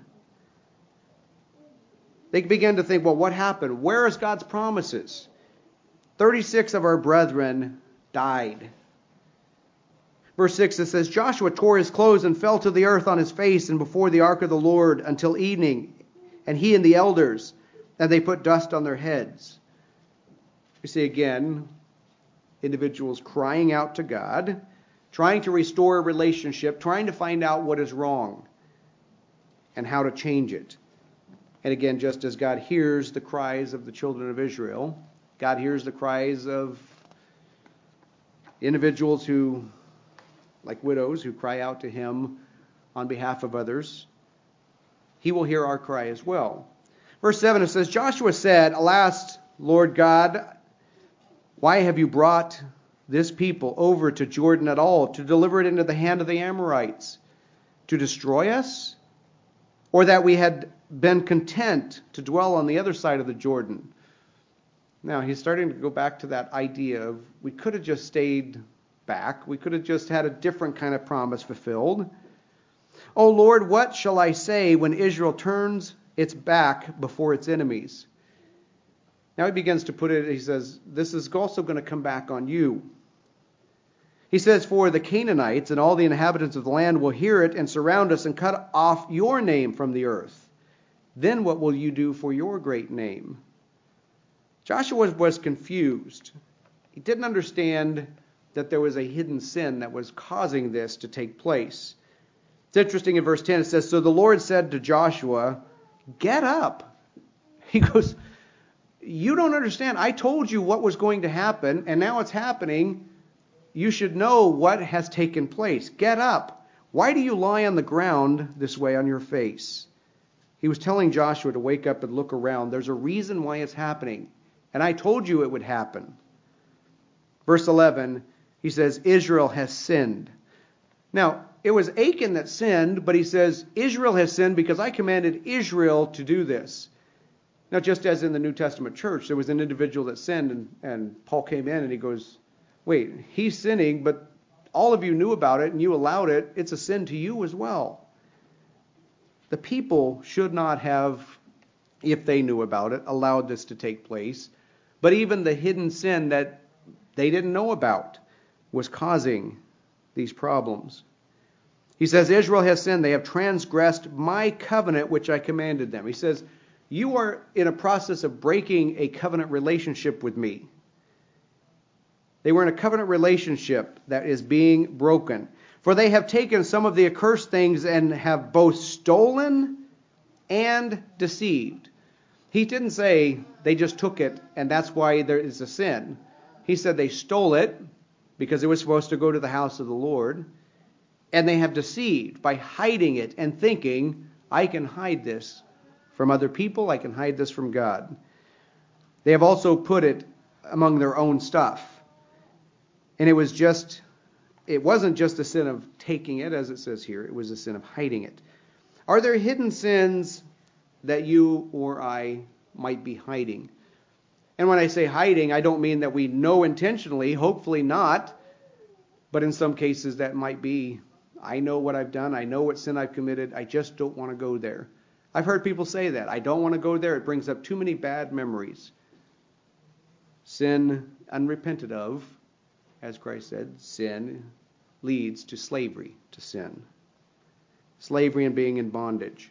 They began to think, well, what happened? Where is God's promises? thirty-six of our brethren died. Verse six, it says, Joshua tore his clothes and fell to the earth on his face and before the ark of the Lord until evening, and he and the elders, and they put dust on their heads. You see again, individuals crying out to God, trying to restore a relationship, trying to find out what is wrong and how to change it. And again, just as God hears the cries of the children of Israel, God hears the cries of individuals who, like widows, who cry out to him on behalf of others. He will hear our cry as well. Verse seven, it says, Joshua said, alas, Lord God, why have you brought this people over to Jordan at all, to deliver it into the hand of the Amorites, to destroy us? Or that we had been content to dwell on the other side of the Jordan? Now, he's starting to go back to that idea of we could have just stayed back. We could have just had a different kind of promise fulfilled. Oh Lord, what shall I say when Israel turns its back before its enemies? Now he begins to put it, he says, this is also going to come back on you. He says, for the Canaanites and all the inhabitants of the land will hear it and surround us and cut off your name from the earth. Then what will you do for your great name? Joshua was confused. He didn't understand that there was a hidden sin that was causing this to take place. It's interesting in verse ten, it says, so the Lord said to Joshua, get up. He goes, you don't understand. I told you what was going to happen, and now it's happening. You should know what has taken place. Get up. Why do you lie on the ground this way on your face? He was telling Joshua to wake up and look around. There's a reason why it's happening. And I told you it would happen. Verse eleven, he says, Israel has sinned. Now, it was Achan that sinned, but he says, Israel has sinned because I commanded Israel to do this. Now, just as in the New Testament church, there was an individual that sinned, and, and Paul came in and he goes, wait, he's sinning, but all of you knew about it and you allowed it. It's a sin to you as well. The people should not have, if they knew about it, allowed this to take place. But even the hidden sin that they didn't know about was causing these problems. He says, Israel has sinned. They have transgressed my covenant, which I commanded them. He says, you are in a process of breaking a covenant relationship with me. They were in a covenant relationship that is being broken. For they have taken some of the accursed things and have both stolen and deceived. He didn't say they just took it and that's why there is a sin. He said they stole it because it was supposed to go to the house of the Lord. And they have deceived by hiding it and thinking, I can hide this from other people. I can hide this from God. They have also put it among their own stuff. And it was just, it wasn't just a sin of taking it, as it says here. It was a sin of hiding it. Are there hidden sins that you or I might be hiding? And when I say hiding, I don't mean that we know intentionally, hopefully not. But in some cases that might be, I know what I've done. I know what sin I've committed. I just don't want to go there. I've heard people say that. I don't want to go there. It brings up too many bad memories. Sin unrepented of, as Christ said, sin leads to slavery to sin. Slavery and being in bondage.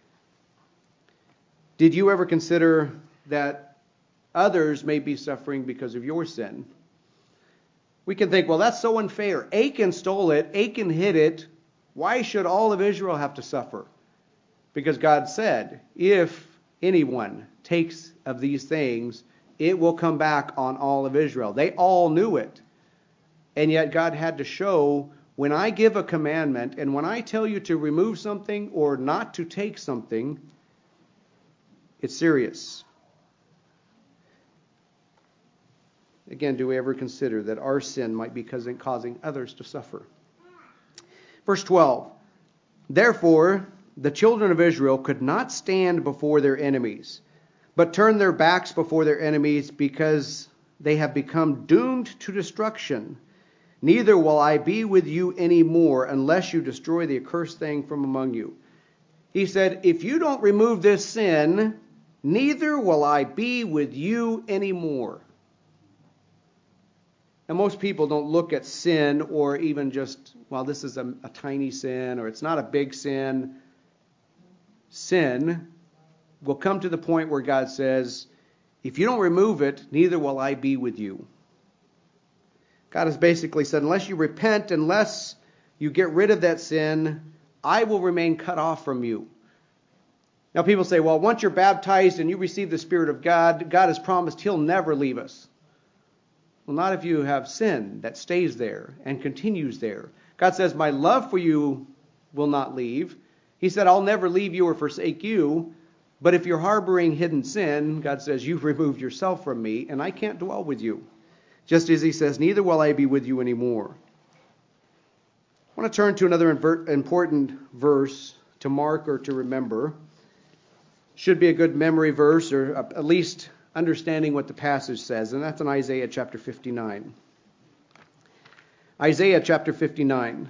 Did you ever consider that others may be suffering because of your sin? We can think, well, that's so unfair. Achan stole it. Achan hid it. Why should all of Israel have to suffer? Because God said, if anyone takes of these things, it will come back on all of Israel. They all knew it. And yet God had to show, when I give a commandment and when I tell you to remove something or not to take something, it's serious. Again, do we ever consider that our sin might be causing others to suffer? Verse twelve, therefore the children of Israel could not stand before their enemies, but turned their backs before their enemies because they have become doomed to destruction. Neither will I be with you any more unless you destroy the accursed thing from among you. He said, if you don't remove this sin, neither will I be with you any more. Now, most people don't look at sin or even just, well, this is a, a tiny sin or it's not a big sin. Sin will come to the point where God says, if you don't remove it, neither will I be with you. God has basically said, unless you repent, unless you get rid of that sin, I will remain cut off from you. Now, people say, well, once you're baptized and you receive the Spirit of God, God has promised He'll never leave us. Well, not if you have sin that stays there and continues there. God says, my love for you will not leave. He said, I'll never leave you or forsake you. But if you're harboring hidden sin, God says, you've removed yourself from me and I can't dwell with you. Just as He says, neither will I be with you anymore. I want to turn to another important verse to mark or to remember. Should be a good memory verse, or at least understanding what the passage says, and that's in Isaiah chapter fifty-nine. Isaiah chapter fifty-nine.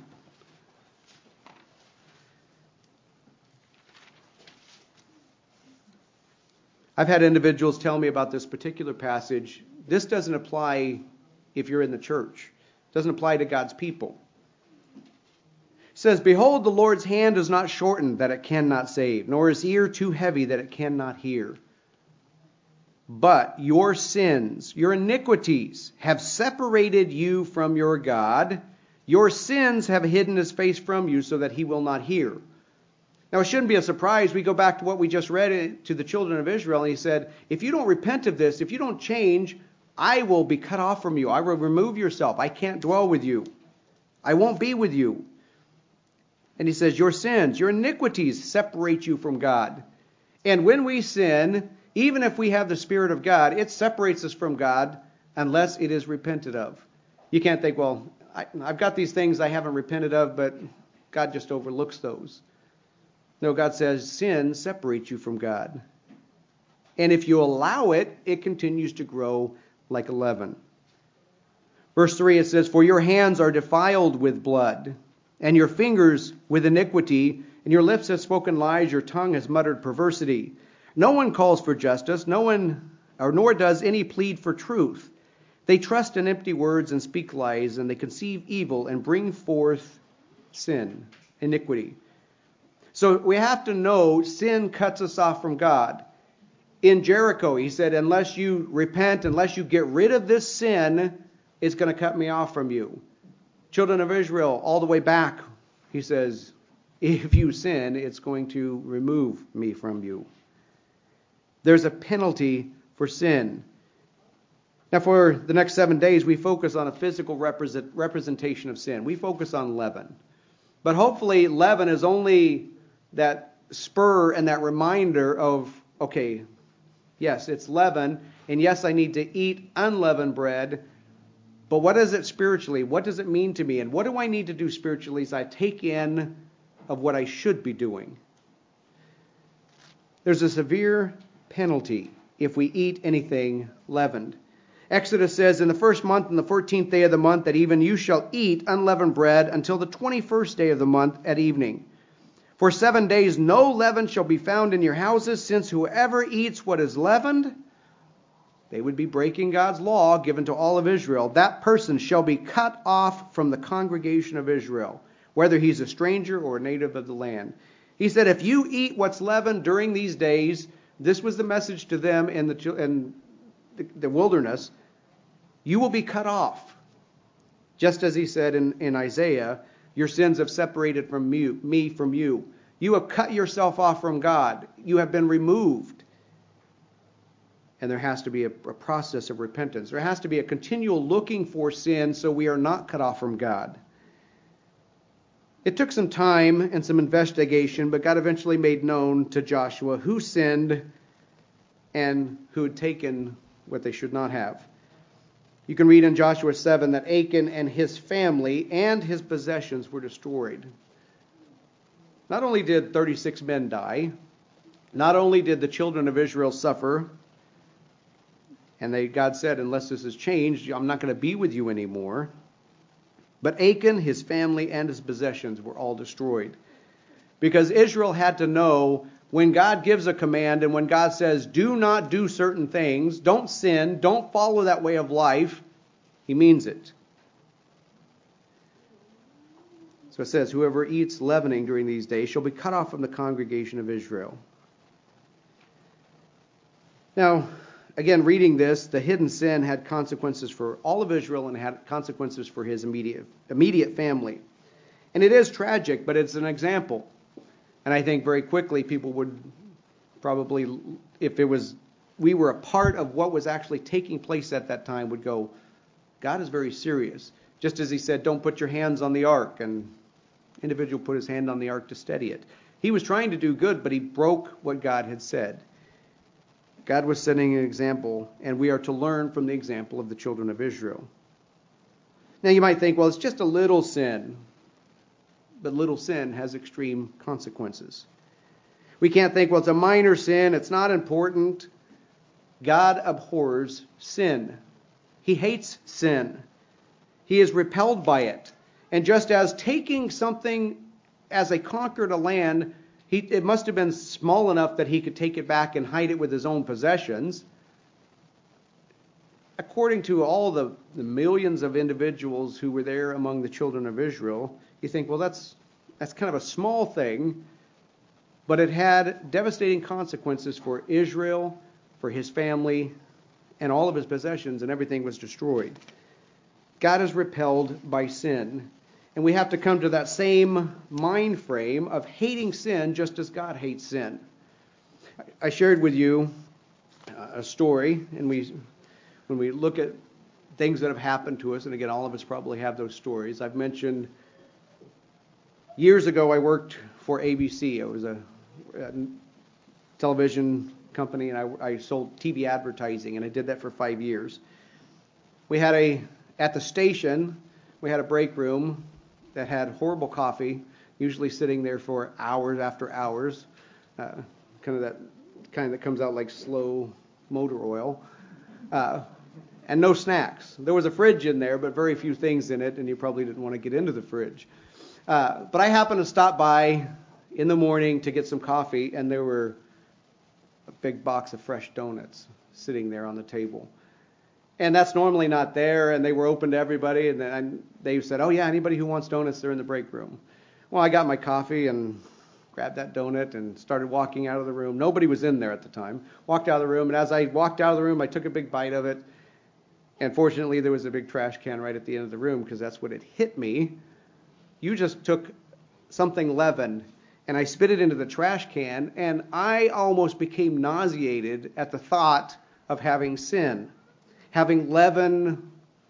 I've had individuals tell me about this particular passage. This doesn't apply if you're in the church. It doesn't apply to God's people. It says, behold, the Lord's hand is not shortened that it cannot save, nor his ear too heavy that it cannot hear. But your sins, your iniquities, have separated you from your God. Your sins have hidden his face from you so that he will not hear. Now, it shouldn't be a surprise. We go back to what we just read to the children of Israel, and he said, if you don't repent of this, if you don't change, I will be cut off from you. I will remove yourself. I can't dwell with you. I won't be with you. And he says, your sins, your iniquities separate you from God. And when we sin, even if we have the Spirit of God, it separates us from God unless it is repented of. You can't think, well, I, I've got these things I haven't repented of, but God just overlooks those. No, God says sin separates you from God. And if you allow it, it continues to grow like leaven. Verse three, it says, for your hands are defiled with blood, and your fingers with iniquity, and your lips have spoken lies, your tongue has muttered perversity. No one calls for justice, no one, or nor does any plead for truth. They trust in empty words and speak lies, and they conceive evil and bring forth sin, iniquity. So we have to know sin cuts us off from God. In Jericho, he said, unless you repent, unless you get rid of this sin, it's going to cut me off from you. Children of Israel, all the way back, he says, if you sin, it's going to remove me from you. There's a penalty for sin. Now, for the next seven days, we focus on a physical represent, representation of sin. We focus on leaven. But hopefully, leaven is only that spur and that reminder of, okay, yes, it's leaven, and yes, I need to eat unleavened bread, but what is it spiritually? What does it mean to me? And what do I need to do spiritually as I take in of what I should be doing? There's a severe penalty if we eat anything leavened. Exodus says, in the first month and the fourteenth day of the month, that even you shall eat unleavened bread until the twenty-first day of the month at evening. For seven days no leaven shall be found in your houses, since whoever eats what is leavened, they would be breaking God's law given to all of Israel. That person shall be cut off from the congregation of Israel, whether he's a stranger or a native of the land. He said, if you eat what's leavened during these days, this was the message to them in the, in the, the wilderness, you will be cut off. Just as he said in, in Isaiah, your sins have separated from me, me from you. You have cut yourself off from God. You have been removed. And there has to be a, a process of repentance. There has to be a continual looking for sin so we are not cut off from God. It took some time and some investigation, but God eventually made known to Joshua who sinned and who had taken what they should not have. You can read in Joshua seven that Achan and his family and his possessions were destroyed. Not only did thirty-six men die, not only did the children of Israel suffer, and they, God said, unless this is changed, I'm not going to be with you anymore. But Achan, his family, and his possessions were all destroyed. Because Israel had to know when God gives a command and when God says, do not do certain things, don't sin, don't follow that way of life, he means it. So it says, whoever eats leavening during these days shall be cut off from the congregation of Israel. Now, again, reading this, the hidden sin had consequences for all of Israel and had consequences for his immediate immediate family. And it is tragic, but it's an example. And I think very quickly people would probably, if it was, we were a part of what was actually taking place at that time, would go, God is very serious. Just as he said, don't put your hands on the ark, and individual put his hand on the ark to steady it. He was trying to do good, but he broke what God had said. God was setting an example, and we are to learn from the example of the children of Israel. Now you might think, well, it's just a little sin. But little sin has extreme consequences. We can't think, well, it's a minor sin, it's not important. God abhors sin. He hates sin. He is repelled by it. And just as taking something as they conquered a land, he, it must have been small enough that he could take it back and hide it with his own possessions. According to all the, the millions of individuals who were there among the children of Israel, you think, well, that's that's kind of a small thing, but it had devastating consequences for Israel, for his family, and all of his possessions, and everything was destroyed. God is repelled by sin. And we have to come to that same mind frame of hating sin just as God hates sin. I shared with you a story, and we, when we look at things that have happened to us, and again, all of us probably have those stories. I've mentioned years ago I worked for A B C. It was a, a television company, and I, I sold T V advertising, and I did that for five years. We had a, at the station, we had a break room that had horrible coffee, usually sitting there for hours after hours, uh, kind of that kind that comes out like slow motor oil, uh, and no snacks. There was a fridge in there, but very few things in it, and you probably didn't want to get into the fridge. Uh, but I happened to stop by in the morning to get some coffee, and there were a big box of fresh donuts sitting there on the table. And that's normally not there, and they were open to everybody, and then they said, oh yeah, anybody who wants donuts, they're in the break room. Well, I got my coffee and grabbed that donut and started walking out of the room. Nobody was in there at the time. Walked out of the room, and as I walked out of the room, I took a big bite of it, and fortunately there was a big trash can right at the end of the room, because that's what it hit me. You just took something leavened, and I spit it into the trash can, and I almost became nauseated at the thought of having sin. Having leaven,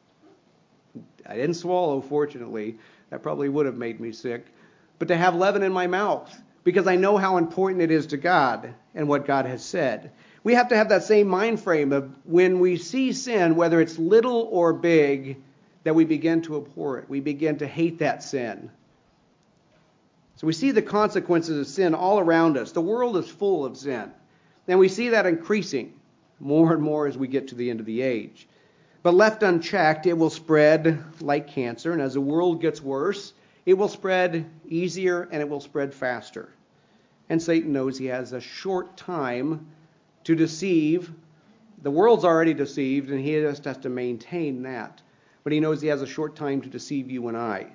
I didn't swallow, fortunately. That probably would have made me sick. But to have leaven in my mouth, because I know how important it is to God and what God has said. We have to have that same mind frame of when we see sin, whether it's little or big, that we begin to abhor it. We begin to hate that sin. So we see the consequences of sin all around us. The world is full of sin. And we see that increasing more and more as we get to the end of the age. But left unchecked, it will spread like cancer. And as the world gets worse, it will spread easier and it will spread faster. And Satan knows he has a short time to deceive. The world's already deceived, and he just has to maintain that. But he knows he has a short time to deceive you and I.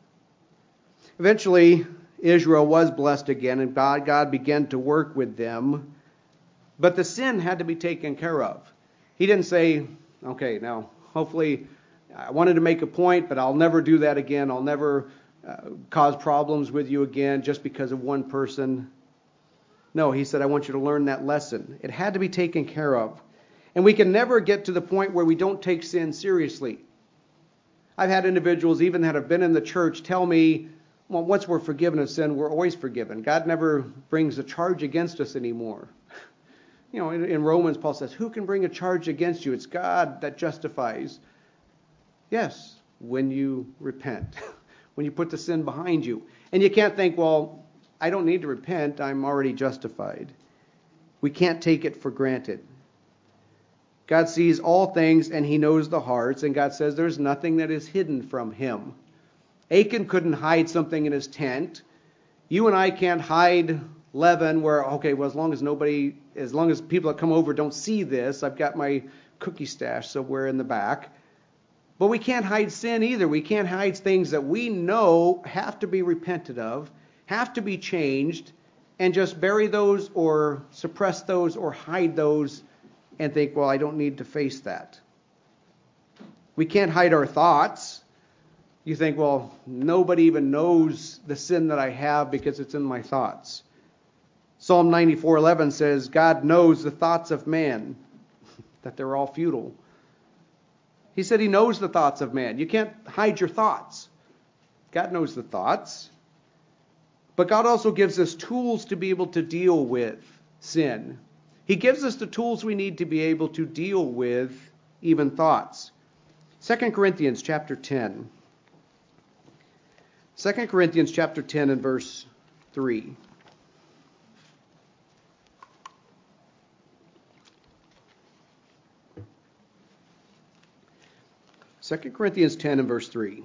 Eventually, Israel was blessed again, and God, God began to work with them. But the sin had to be taken care of. He didn't say, okay, now, hopefully, I wanted to make a point, but I'll never do that again. I'll never uh, cause problems with you again just because of one person. No, he said, I want you to learn that lesson. It had to be taken care of. And we can never get to the point where we don't take sin seriously. I've had individuals, even that have been in the church, tell me, well, once we're forgiven of sin, we're always forgiven. God never brings a charge against us anymore. You know, in, in Romans, Paul says, who can bring a charge against you? It's God that justifies. Yes, when you repent, when you put the sin behind you. And you can't think, well, I don't need to repent. I'm already justified. We can't take it for granted. God sees all things and he knows the hearts. And God says there's nothing that is hidden from him. Achan couldn't hide something in his tent. You and I can't hide leaven where, okay, well, as long as nobody, as long as people that come over don't see this, I've got my cookie stash somewhere in the back. But we can't hide sin either. We can't hide things that we know have to be repented of, have to be changed, and just bury those or suppress those or hide those and think, well, I don't need to face that. We can't hide our thoughts. You think, well, nobody even knows the sin that I have because it's in my thoughts. Psalm ninety-four eleven says, God knows the thoughts of man, that they're all futile. He said he knows the thoughts of man. You can't hide your thoughts. God knows the thoughts. But God also gives us tools to be able to deal with sin. He gives us the tools we need to be able to deal with even thoughts. Second Corinthians chapter ten. Second Corinthians chapter ten and verse three. Second Corinthians ten and verse three.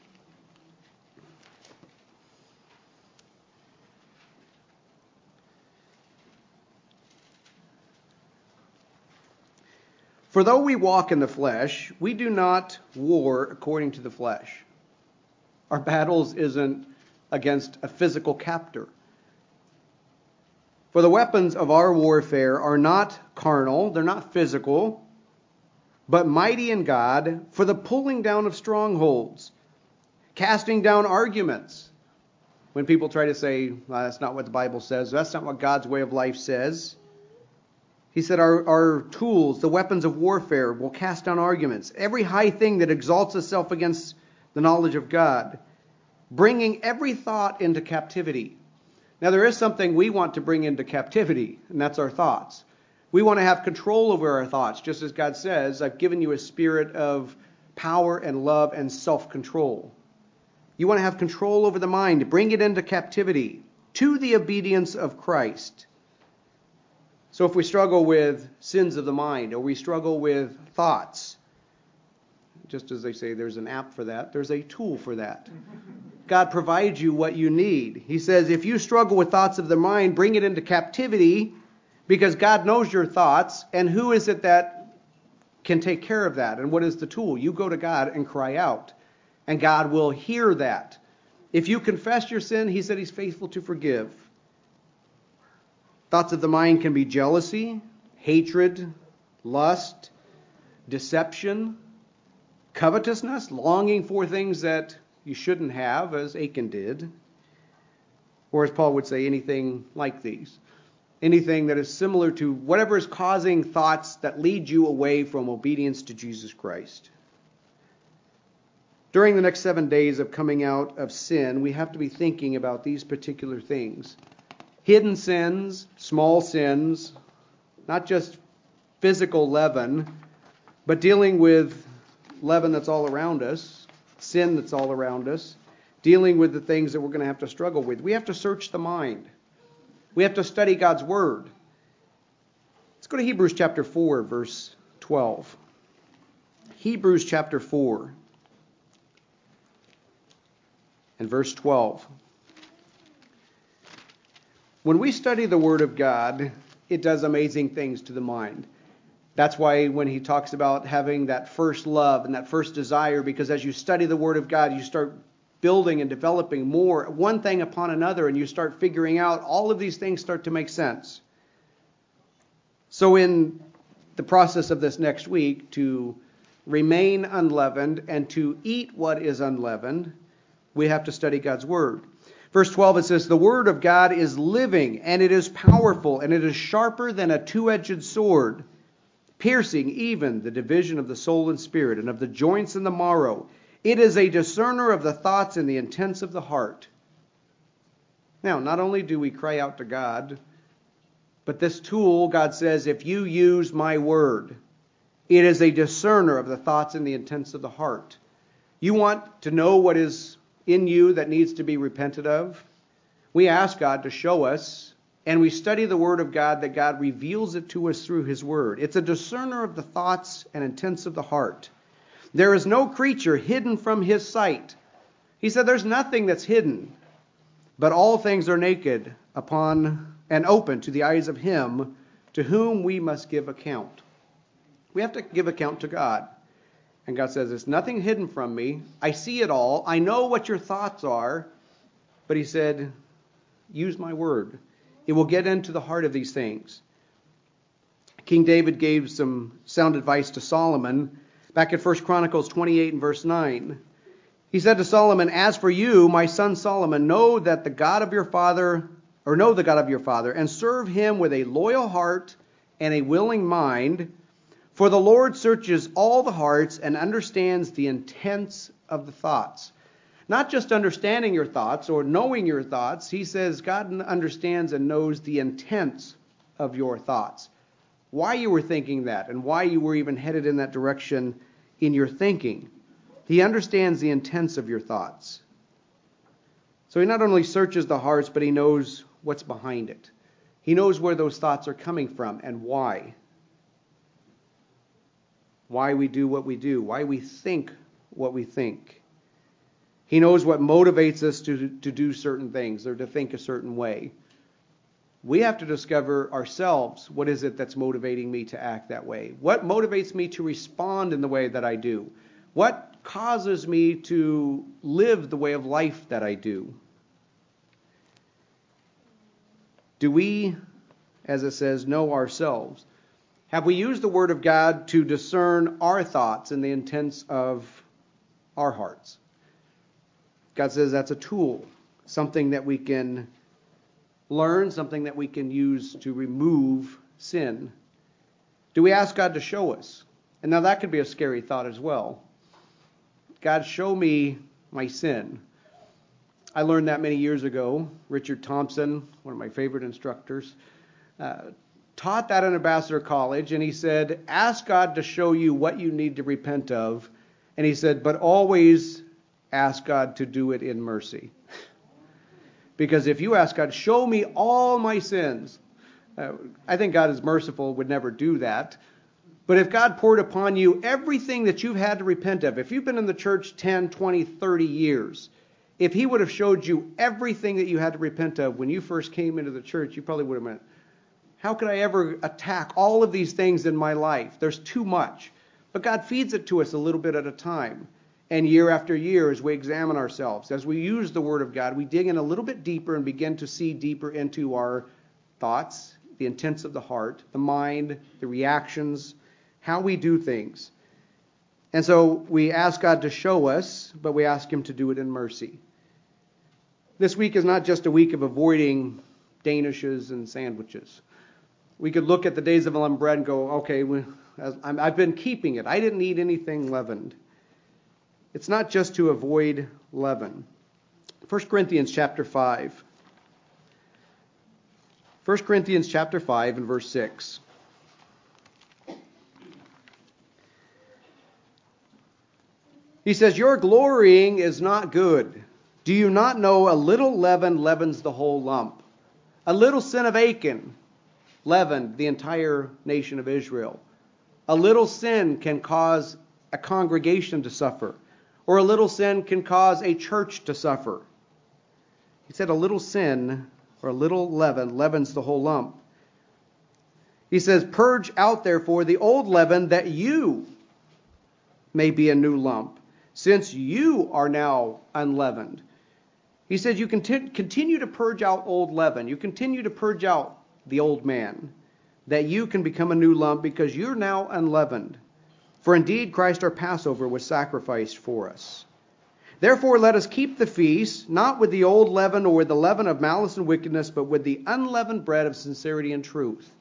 For though we walk in the flesh, we do not war according to the flesh. Our battles isn't against a physical captor. For the weapons of our warfare are not carnal, they're not physical, but mighty in God for the pulling down of strongholds, casting down arguments. When people try to say, well, that's not what the Bible says, that's not what God's way of life says. He said our, our tools, the weapons of warfare, will cast down arguments. Every high thing that exalts itself against the knowledge of God, bringing every thought into captivity. Now there is something we want to bring into captivity, and that's our thoughts. We want to have control over our thoughts, just as God says, I've given you a spirit of power and love and self-control. You want to have control over the mind, bring it into captivity to the obedience of Christ. So if we struggle with sins of the mind, or we struggle with thoughts, just as they say there's an app for that, there's a tool for that. God provides you what you need. He says if you struggle with thoughts of the mind, bring it into captivity, because God knows your thoughts, and who is it that can take care of that? And what is the tool? You go to God and cry out, and God will hear that. If you confess your sin, he said he's faithful to forgive. Thoughts of the mind can be jealousy, hatred, lust, deception, covetousness, longing for things that you shouldn't have, as Achan did. Or as Paul would say, anything like these. Anything that is similar to whatever is causing thoughts that lead you away from obedience to Jesus Christ. During the next seven days of coming out of sin, we have to be thinking about these particular things. Hidden sins, small sins, not just physical leaven, but dealing with leaven that's all around us, sin that's all around us, dealing with the things that we're going to have to struggle with. We have to search the mind. We have to study God's Word. Let's go to Hebrews chapter four, verse twelve. Hebrews chapter four and verse twelve. When we study the Word of God, it does amazing things to the mind. That's why when he talks about having that first love and that first desire, because as you study the Word of God, you start building and developing more, one thing upon another, and you start figuring out all of these things start to make sense. So in the process of this next week, to remain unleavened and to eat what is unleavened, we have to study God's Word. Verse twelve, it says, the Word of God is living, and it is powerful, and it is sharper than a two-edged sword, piercing even the division of the soul and spirit, and of the joints and the marrow. It is a discerner of the thoughts and the intents of the heart. Now, not only do we cry out to God, but this tool, God says, if you use my Word, it is a discerner of the thoughts and the intents of the heart. You want to know what is in you that needs to be repented of? We ask God to show us, and we study the Word of God, that God reveals it to us through His Word. It's a discerner of the thoughts and intents of the heart. There is no creature hidden from His sight. He said there's nothing that's hidden, but all things are naked upon and open to the eyes of Him to whom we must give account. We have to give account to God. And God says, there's nothing hidden from me. I see it all. I know what your thoughts are. But He said, use my Word. It will get into the heart of these things. King David gave some sound advice to Solomon back in First Chronicles twenty-eight and verse nine. He said to Solomon, as for you, my son Solomon, know that the God of your father, or know the God of your father, and serve Him with a loyal heart and a willing mind. For the Lord searches all the hearts and understands the intents of the thoughts. Not just understanding your thoughts or knowing your thoughts. He says God understands and knows the intents of your thoughts. Why you were thinking that and why you were even headed in that direction in your thinking. He understands the intents of your thoughts. So He not only searches the hearts, but He knows what's behind it. He knows where those thoughts are coming from and why. Why we do what we do, why we think what we think. He knows what motivates us to, to do certain things or to think a certain way. We have to discover ourselves, what is it that's motivating me to act that way? What motivates me to respond in the way that I do? What causes me to live the way of life that I do? Do we, as it says, know ourselves? Have we used the Word of God to discern our thoughts and the intents of our hearts? God says that's a tool, something that we can learn, something that we can use to remove sin. Do we ask God to show us? And now that could be a scary thought as well. God, show me my sin. I learned that many years ago. Richard Thompson, one of my favorite instructors, uh, taught that at Ambassador College, and he said, ask God to show you what you need to repent of. And he said, but always ask God to do it in mercy. Because if you ask God, show me all my sins, uh, I think God is merciful, would never do that. But if God poured upon you everything that you've had to repent of, if you've been in the church ten, twenty, thirty years, if he would have showed you everything that you had to repent of when you first came into the church, you probably would have went, how could I ever attack all of these things in my life? There's too much. But God feeds it to us a little bit at a time. And year after year, as we examine ourselves, as we use the Word of God, we dig in a little bit deeper and begin to see deeper into our thoughts, the intents of the heart, the mind, the reactions, how we do things. And so we ask God to show us, but we ask him to do it in mercy. This week is not just a week of avoiding danishes and sandwiches. We could look at the days of unleavened bread and go, okay, we, I've been keeping it. I didn't eat anything leavened. It's not just to avoid leaven. First Corinthians chapter five. First Corinthians chapter five and verse six. He says, your glorying is not good. Do you not know a little leaven leavens the whole lump? A little sin of Achan leavened the entire nation of Israel. A little sin can cause a congregation to suffer, or a little sin can cause a church to suffer. He said a little sin or a little leaven leavens the whole lump. He says, purge out therefore the old leaven, that you may be a new lump, since you are now unleavened. He says you continue to purge out old leaven. You continue to purge out the old man, that you can become a new lump because you're now unleavened. For indeed Christ our Passover was sacrificed for us. Therefore let us keep the feast, not with the old leaven or with the leaven of malice and wickedness, but with the unleavened bread of sincerity and truth.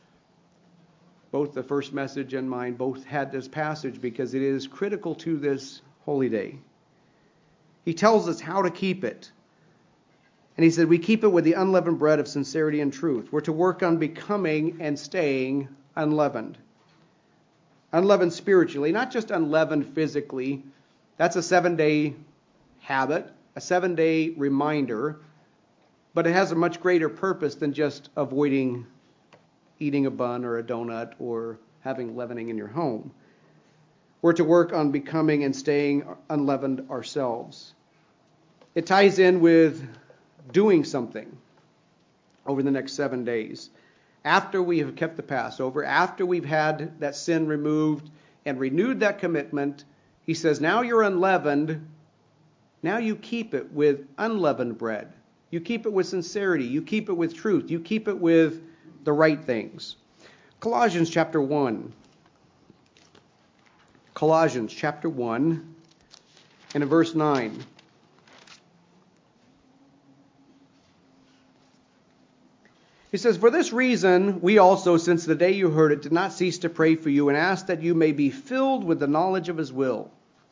Both the first message and mine both had this passage because it is critical to this holy day. He tells us how to keep it. And he said, we keep it with the unleavened bread of sincerity and truth. We're to work on becoming and staying unleavened. Unleavened spiritually, not just unleavened physically. That's a seven-day habit, a seven-day reminder. But it has a much greater purpose than just avoiding eating a bun or a donut or having leavening in your home. We're to work on becoming and staying unleavened ourselves. It ties in with doing something over the next seven days. After we have kept the Passover, after we've had that sin removed and renewed that commitment, he says, now you're unleavened. Now you keep it with unleavened bread. You keep it with sincerity. You keep it with truth. You keep it with the right things. Colossians chapter one. Colossians chapter one and in verse nine. He says, for this reason, we also, since the day you heard it, did not cease to pray for you and ask that you may be filled with the knowledge of his will.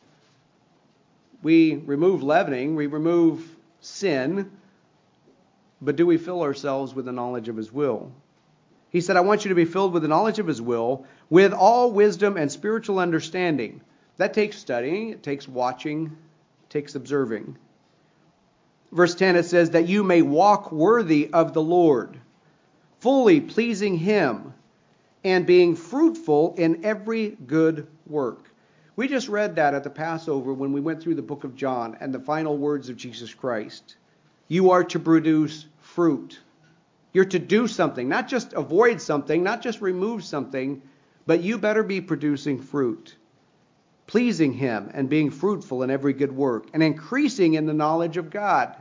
We remove leavening, we remove sin, but do we fill ourselves with the knowledge of his will? He said, I want you to be filled with the knowledge of his will, with all wisdom and spiritual understanding. That takes studying, it takes watching, it takes observing. Verse ten, it says, that you may walk worthy of the Lord, fully pleasing him, and being fruitful in every good work. We just read that at the Passover when we went through the book of John and the final words of Jesus Christ. You are to produce fruit. You're to do something, not just avoid something, not just remove something, but you better be producing fruit, pleasing him and being fruitful in every good work, and increasing in the knowledge of God,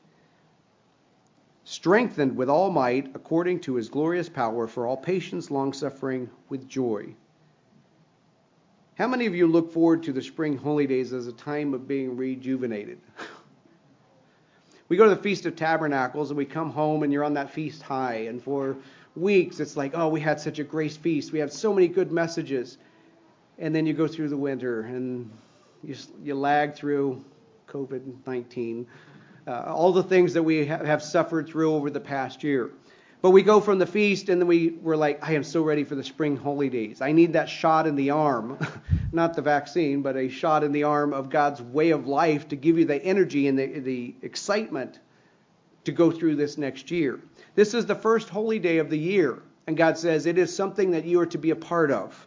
strengthened with all might according to his glorious power for all patience, long-suffering with joy. How many of you look forward to the spring holy days as a time of being rejuvenated? We go to the Feast of Tabernacles and we come home and you're on that feast high. And for weeks it's like, oh, we had such a grace feast. We had so many good messages. And then you go through the winter and you, you lag through covid nineteen. Uh, all the things that we ha- have suffered through over the past year. But we go from the feast and then we, we're like, I am so ready for the spring holy days. I need that shot in the arm, not the vaccine, but a shot in the arm of God's way of life to give you the energy and the, the excitement to go through this next year. This is the first holy day of the year. And God says it is something that you are to be a part of.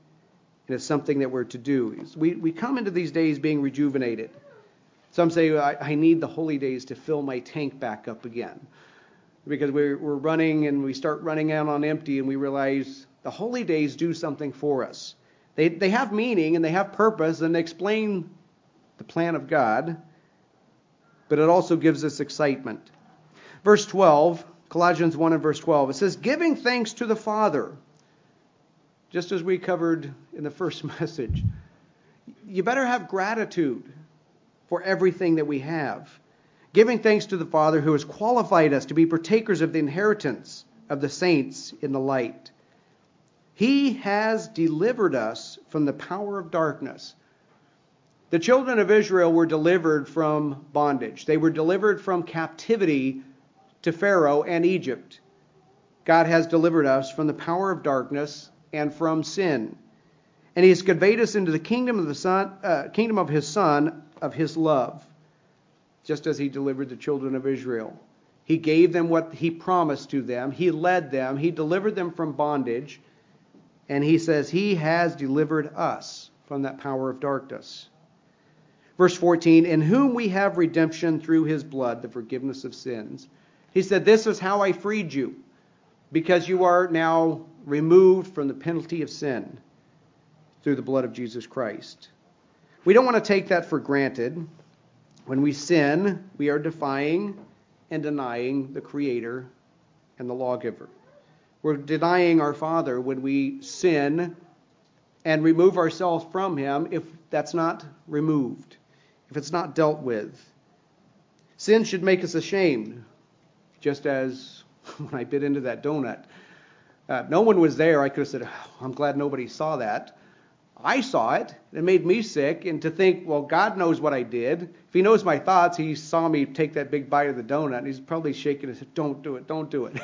It is something that we're to do. We, we come into these days being rejuvenated. Some say, I, I need the holy days to fill my tank back up again. Because we're, we're running and we start running out on empty and we realize the holy days do something for us. They, they have meaning and they have purpose and they explain the plan of God. But it also gives us excitement. Verse twelve, Colossians one and verse twelve, it says, giving thanks to the Father. Just as we covered in the first message. You better have gratitude for everything that we have. Giving thanks to the Father who has qualified us to be partakers of the inheritance of the saints in the light. He has delivered us from the power of darkness. The children of Israel were delivered from bondage. They were delivered from captivity to Pharaoh and Egypt. God has delivered us from the power of darkness and from sin. And he has conveyed us into the kingdom of the Son, uh, kingdom of his Son, of his love, just as he delivered the children of Israel. He gave them what he promised to them. He led them. He delivered them from bondage. And he says he has delivered us from that power of darkness. Verse fourteen, in whom we have redemption through his blood, the forgiveness of sins. He said, this is how I freed you, because you are now removed from the penalty of sin through the blood of Jesus Christ. We don't want to take that for granted. When we sin, we are defying and denying the Creator and the lawgiver. We're denying our Father when we sin and remove ourselves from him if that's not removed, if it's not dealt with. Sin should make us ashamed, just as when I bit into that donut. Uh, no one was there. I could have said, oh, I'm glad nobody saw that. I saw it. It made me sick. And to think, well, God knows what I did. If he knows my thoughts, he saw me take that big bite of the donut. And he's probably shaking his head, don't do it, don't do it.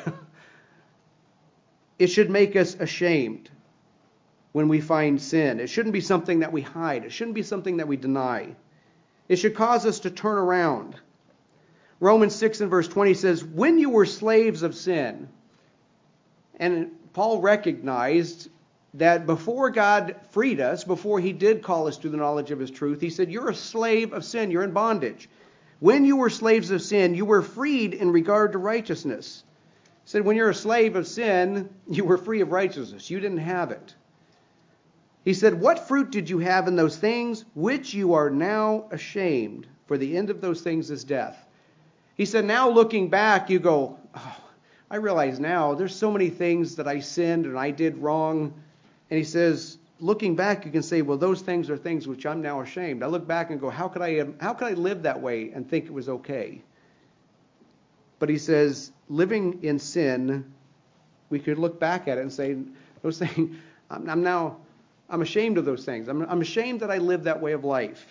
It should make us ashamed when we find sin. It shouldn't be something that we hide. It shouldn't be something that we deny. It should cause us to turn around. Romans six and verse twenty says, when you were slaves of sin, and Paul recognized that before God freed us, before he did call us to the knowledge of his truth, he said, you're a slave of sin. You're in bondage. When you were slaves of sin, you were freed in regard to righteousness. He said, when you're a slave of sin, you were free of righteousness. You didn't have it. He said, what fruit did you have in those things which you are now ashamed? For the end of those things is death. He said, now looking back, you go, oh, I realize now there's so many things that I sinned and I did wrong. And he says, looking back, you can say, well, those things are things which I'm now ashamed. I look back and go, how could I, how could I live that way and think it was okay? But he says, living in sin, we could look back at it and say, those things, I'm, I'm now, I'm ashamed of those things. I'm, I'm ashamed that I lived that way of life.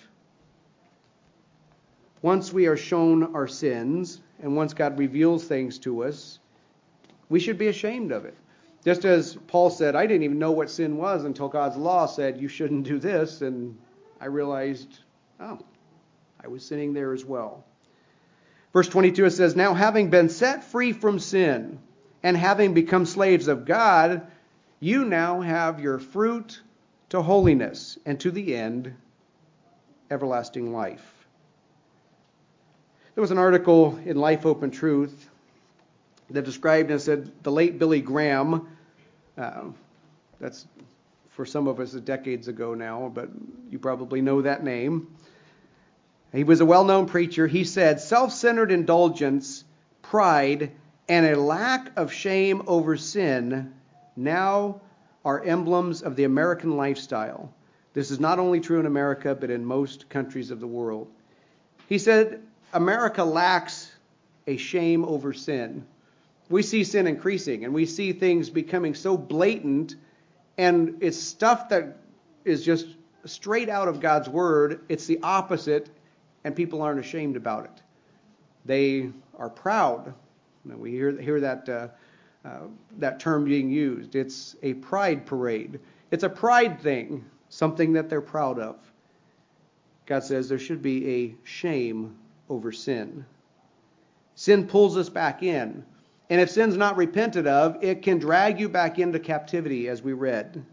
Once we are shown our sins, and once God reveals things to us, we should be ashamed of it. Just as Paul said, I didn't even know what sin was until God's law said you shouldn't do this, and I realized, oh, I was sinning there as well. Verse twenty-two, it says, now having been set free from sin, and having become slaves of God, you now have your fruit to holiness, and to the end, everlasting life. There was an article in Life, Hope, and Truth that described and said the late Billy Graham, uh, that's for some of us decades ago now, but you probably know that name. He was a well-known preacher. He said, self-centered indulgence, pride, and a lack of shame over sin now are emblems of the American lifestyle. This is not only true in America, but in most countries of the world. He said, America lacks a shame over sin. We see sin increasing, and we see things becoming so blatant, and it's stuff that is just straight out of God's word. It's the opposite, and people aren't ashamed about it. They are proud. And we hear hear that uh, uh, that term being used. It's a pride parade. It's a pride thing, something that they're proud of. God says there should be a shame over sin. Sin pulls us back in. And if sin's not repented of, it can drag you back into captivity, as we read.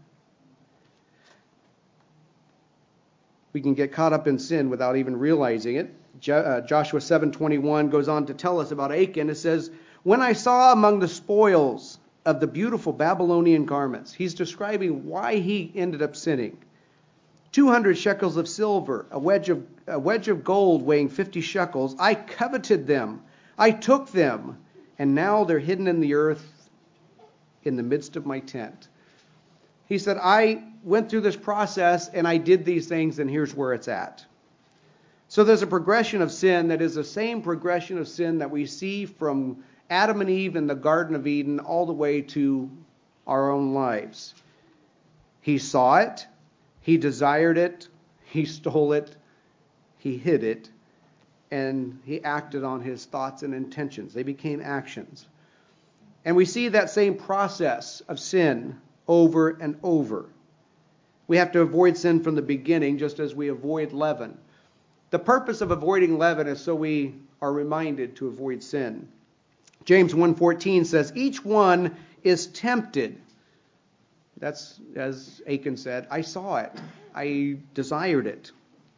We can get caught up in sin without even realizing it. Jo- uh, Joshua seven twenty-one goes on to tell us about Achan. It says, "When I saw among the spoils of the beautiful Babylonian garments," he's describing why he ended up sinning. two hundred shekels of silver, a wedge of, a wedge of gold weighing fifty shekels. I coveted them. I took them. And now they're hidden in the earth in the midst of my tent. He said, I went through this process and I did these things, and here's where it's at. So there's a progression of sin that is the same progression of sin that we see from Adam and Eve in the Garden of Eden all the way to our own lives. He saw it. He desired it. He stole it. He hid it. And he acted on his thoughts and intentions. They became actions. And we see that same process of sin over and over. We have to avoid sin from the beginning, just as we avoid leaven. The purpose of avoiding leaven is so we are reminded to avoid sin. James one fourteen says, each one is tempted. That's, as Achan said, I saw it. I desired it.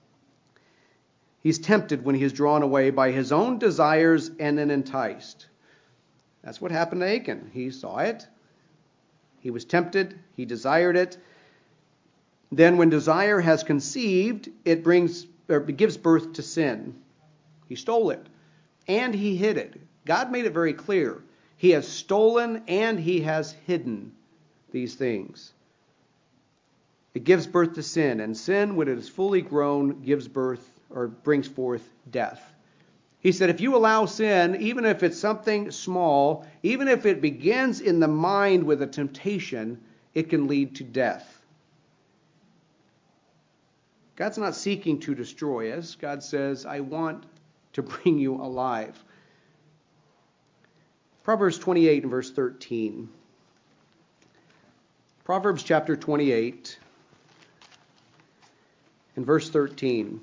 He's tempted when he is drawn away by his own desires and then enticed. That's what happened to Achan. He saw it. He was tempted. He desired it. Then when desire has conceived, it brings or it gives birth to sin. He stole it. And he hid it. God made it very clear. He has stolen and he has hidden these things. It gives birth to sin. And sin, when it is fully grown, gives birth or brings forth death. He said, if you allow sin, even if it's something small, even if it begins in the mind with a temptation, it can lead to death. God's not seeking to destroy us. God says, I want to bring you alive. Proverbs twenty-eight and verse thirteen. Proverbs chapter twenty-eight and verse thirteen.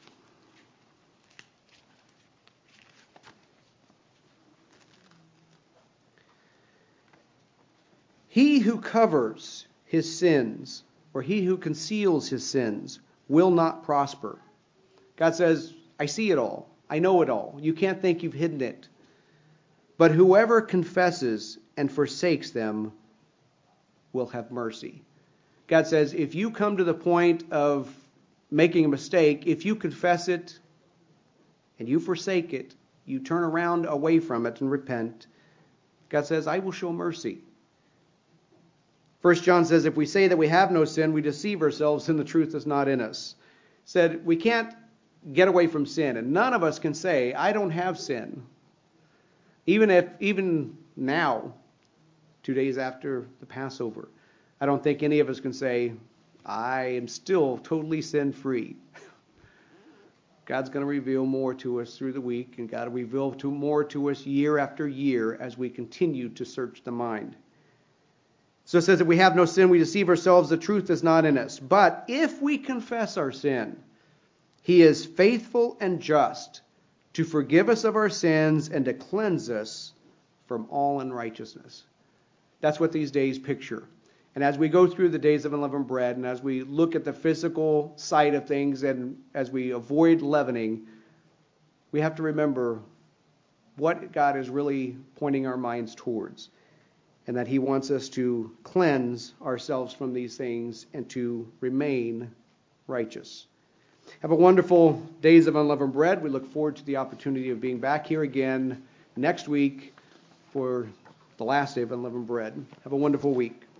He who covers his sins, or he who conceals his sins, will not prosper. God says, I see it all. I know it all. You can't think you've hidden it. But whoever confesses and forsakes them will have mercy. God says, if you come to the point of making a mistake, if you confess it and you forsake it, you turn around away from it and repent, God says, I will show mercy. First John says, if we say that we have no sin, we deceive ourselves and the truth is not in us. Said, we can't get away from sin. And none of us can say, I don't have sin. Even if, even now, two days after the Passover, I don't think any of us can say, I am still totally sin-free. God's going to reveal more to us through the week, and God will reveal to more to us year after year as we continue to search the mind. So it says that we have no sin, we deceive ourselves, the truth is not in us. But if we confess our sin, he is faithful and just to forgive us of our sins and to cleanse us from all unrighteousness. That's what these days picture. And as we go through the days of unleavened bread, and as we look at the physical side of things, and as we avoid leavening, we have to remember what God is really pointing our minds towards. And that he wants us to cleanse ourselves from these things and to remain righteous. Have a wonderful Days of Unleavened Bread. We look forward to the opportunity of being back here again next week for the last day of Unleavened Bread. Have a wonderful week.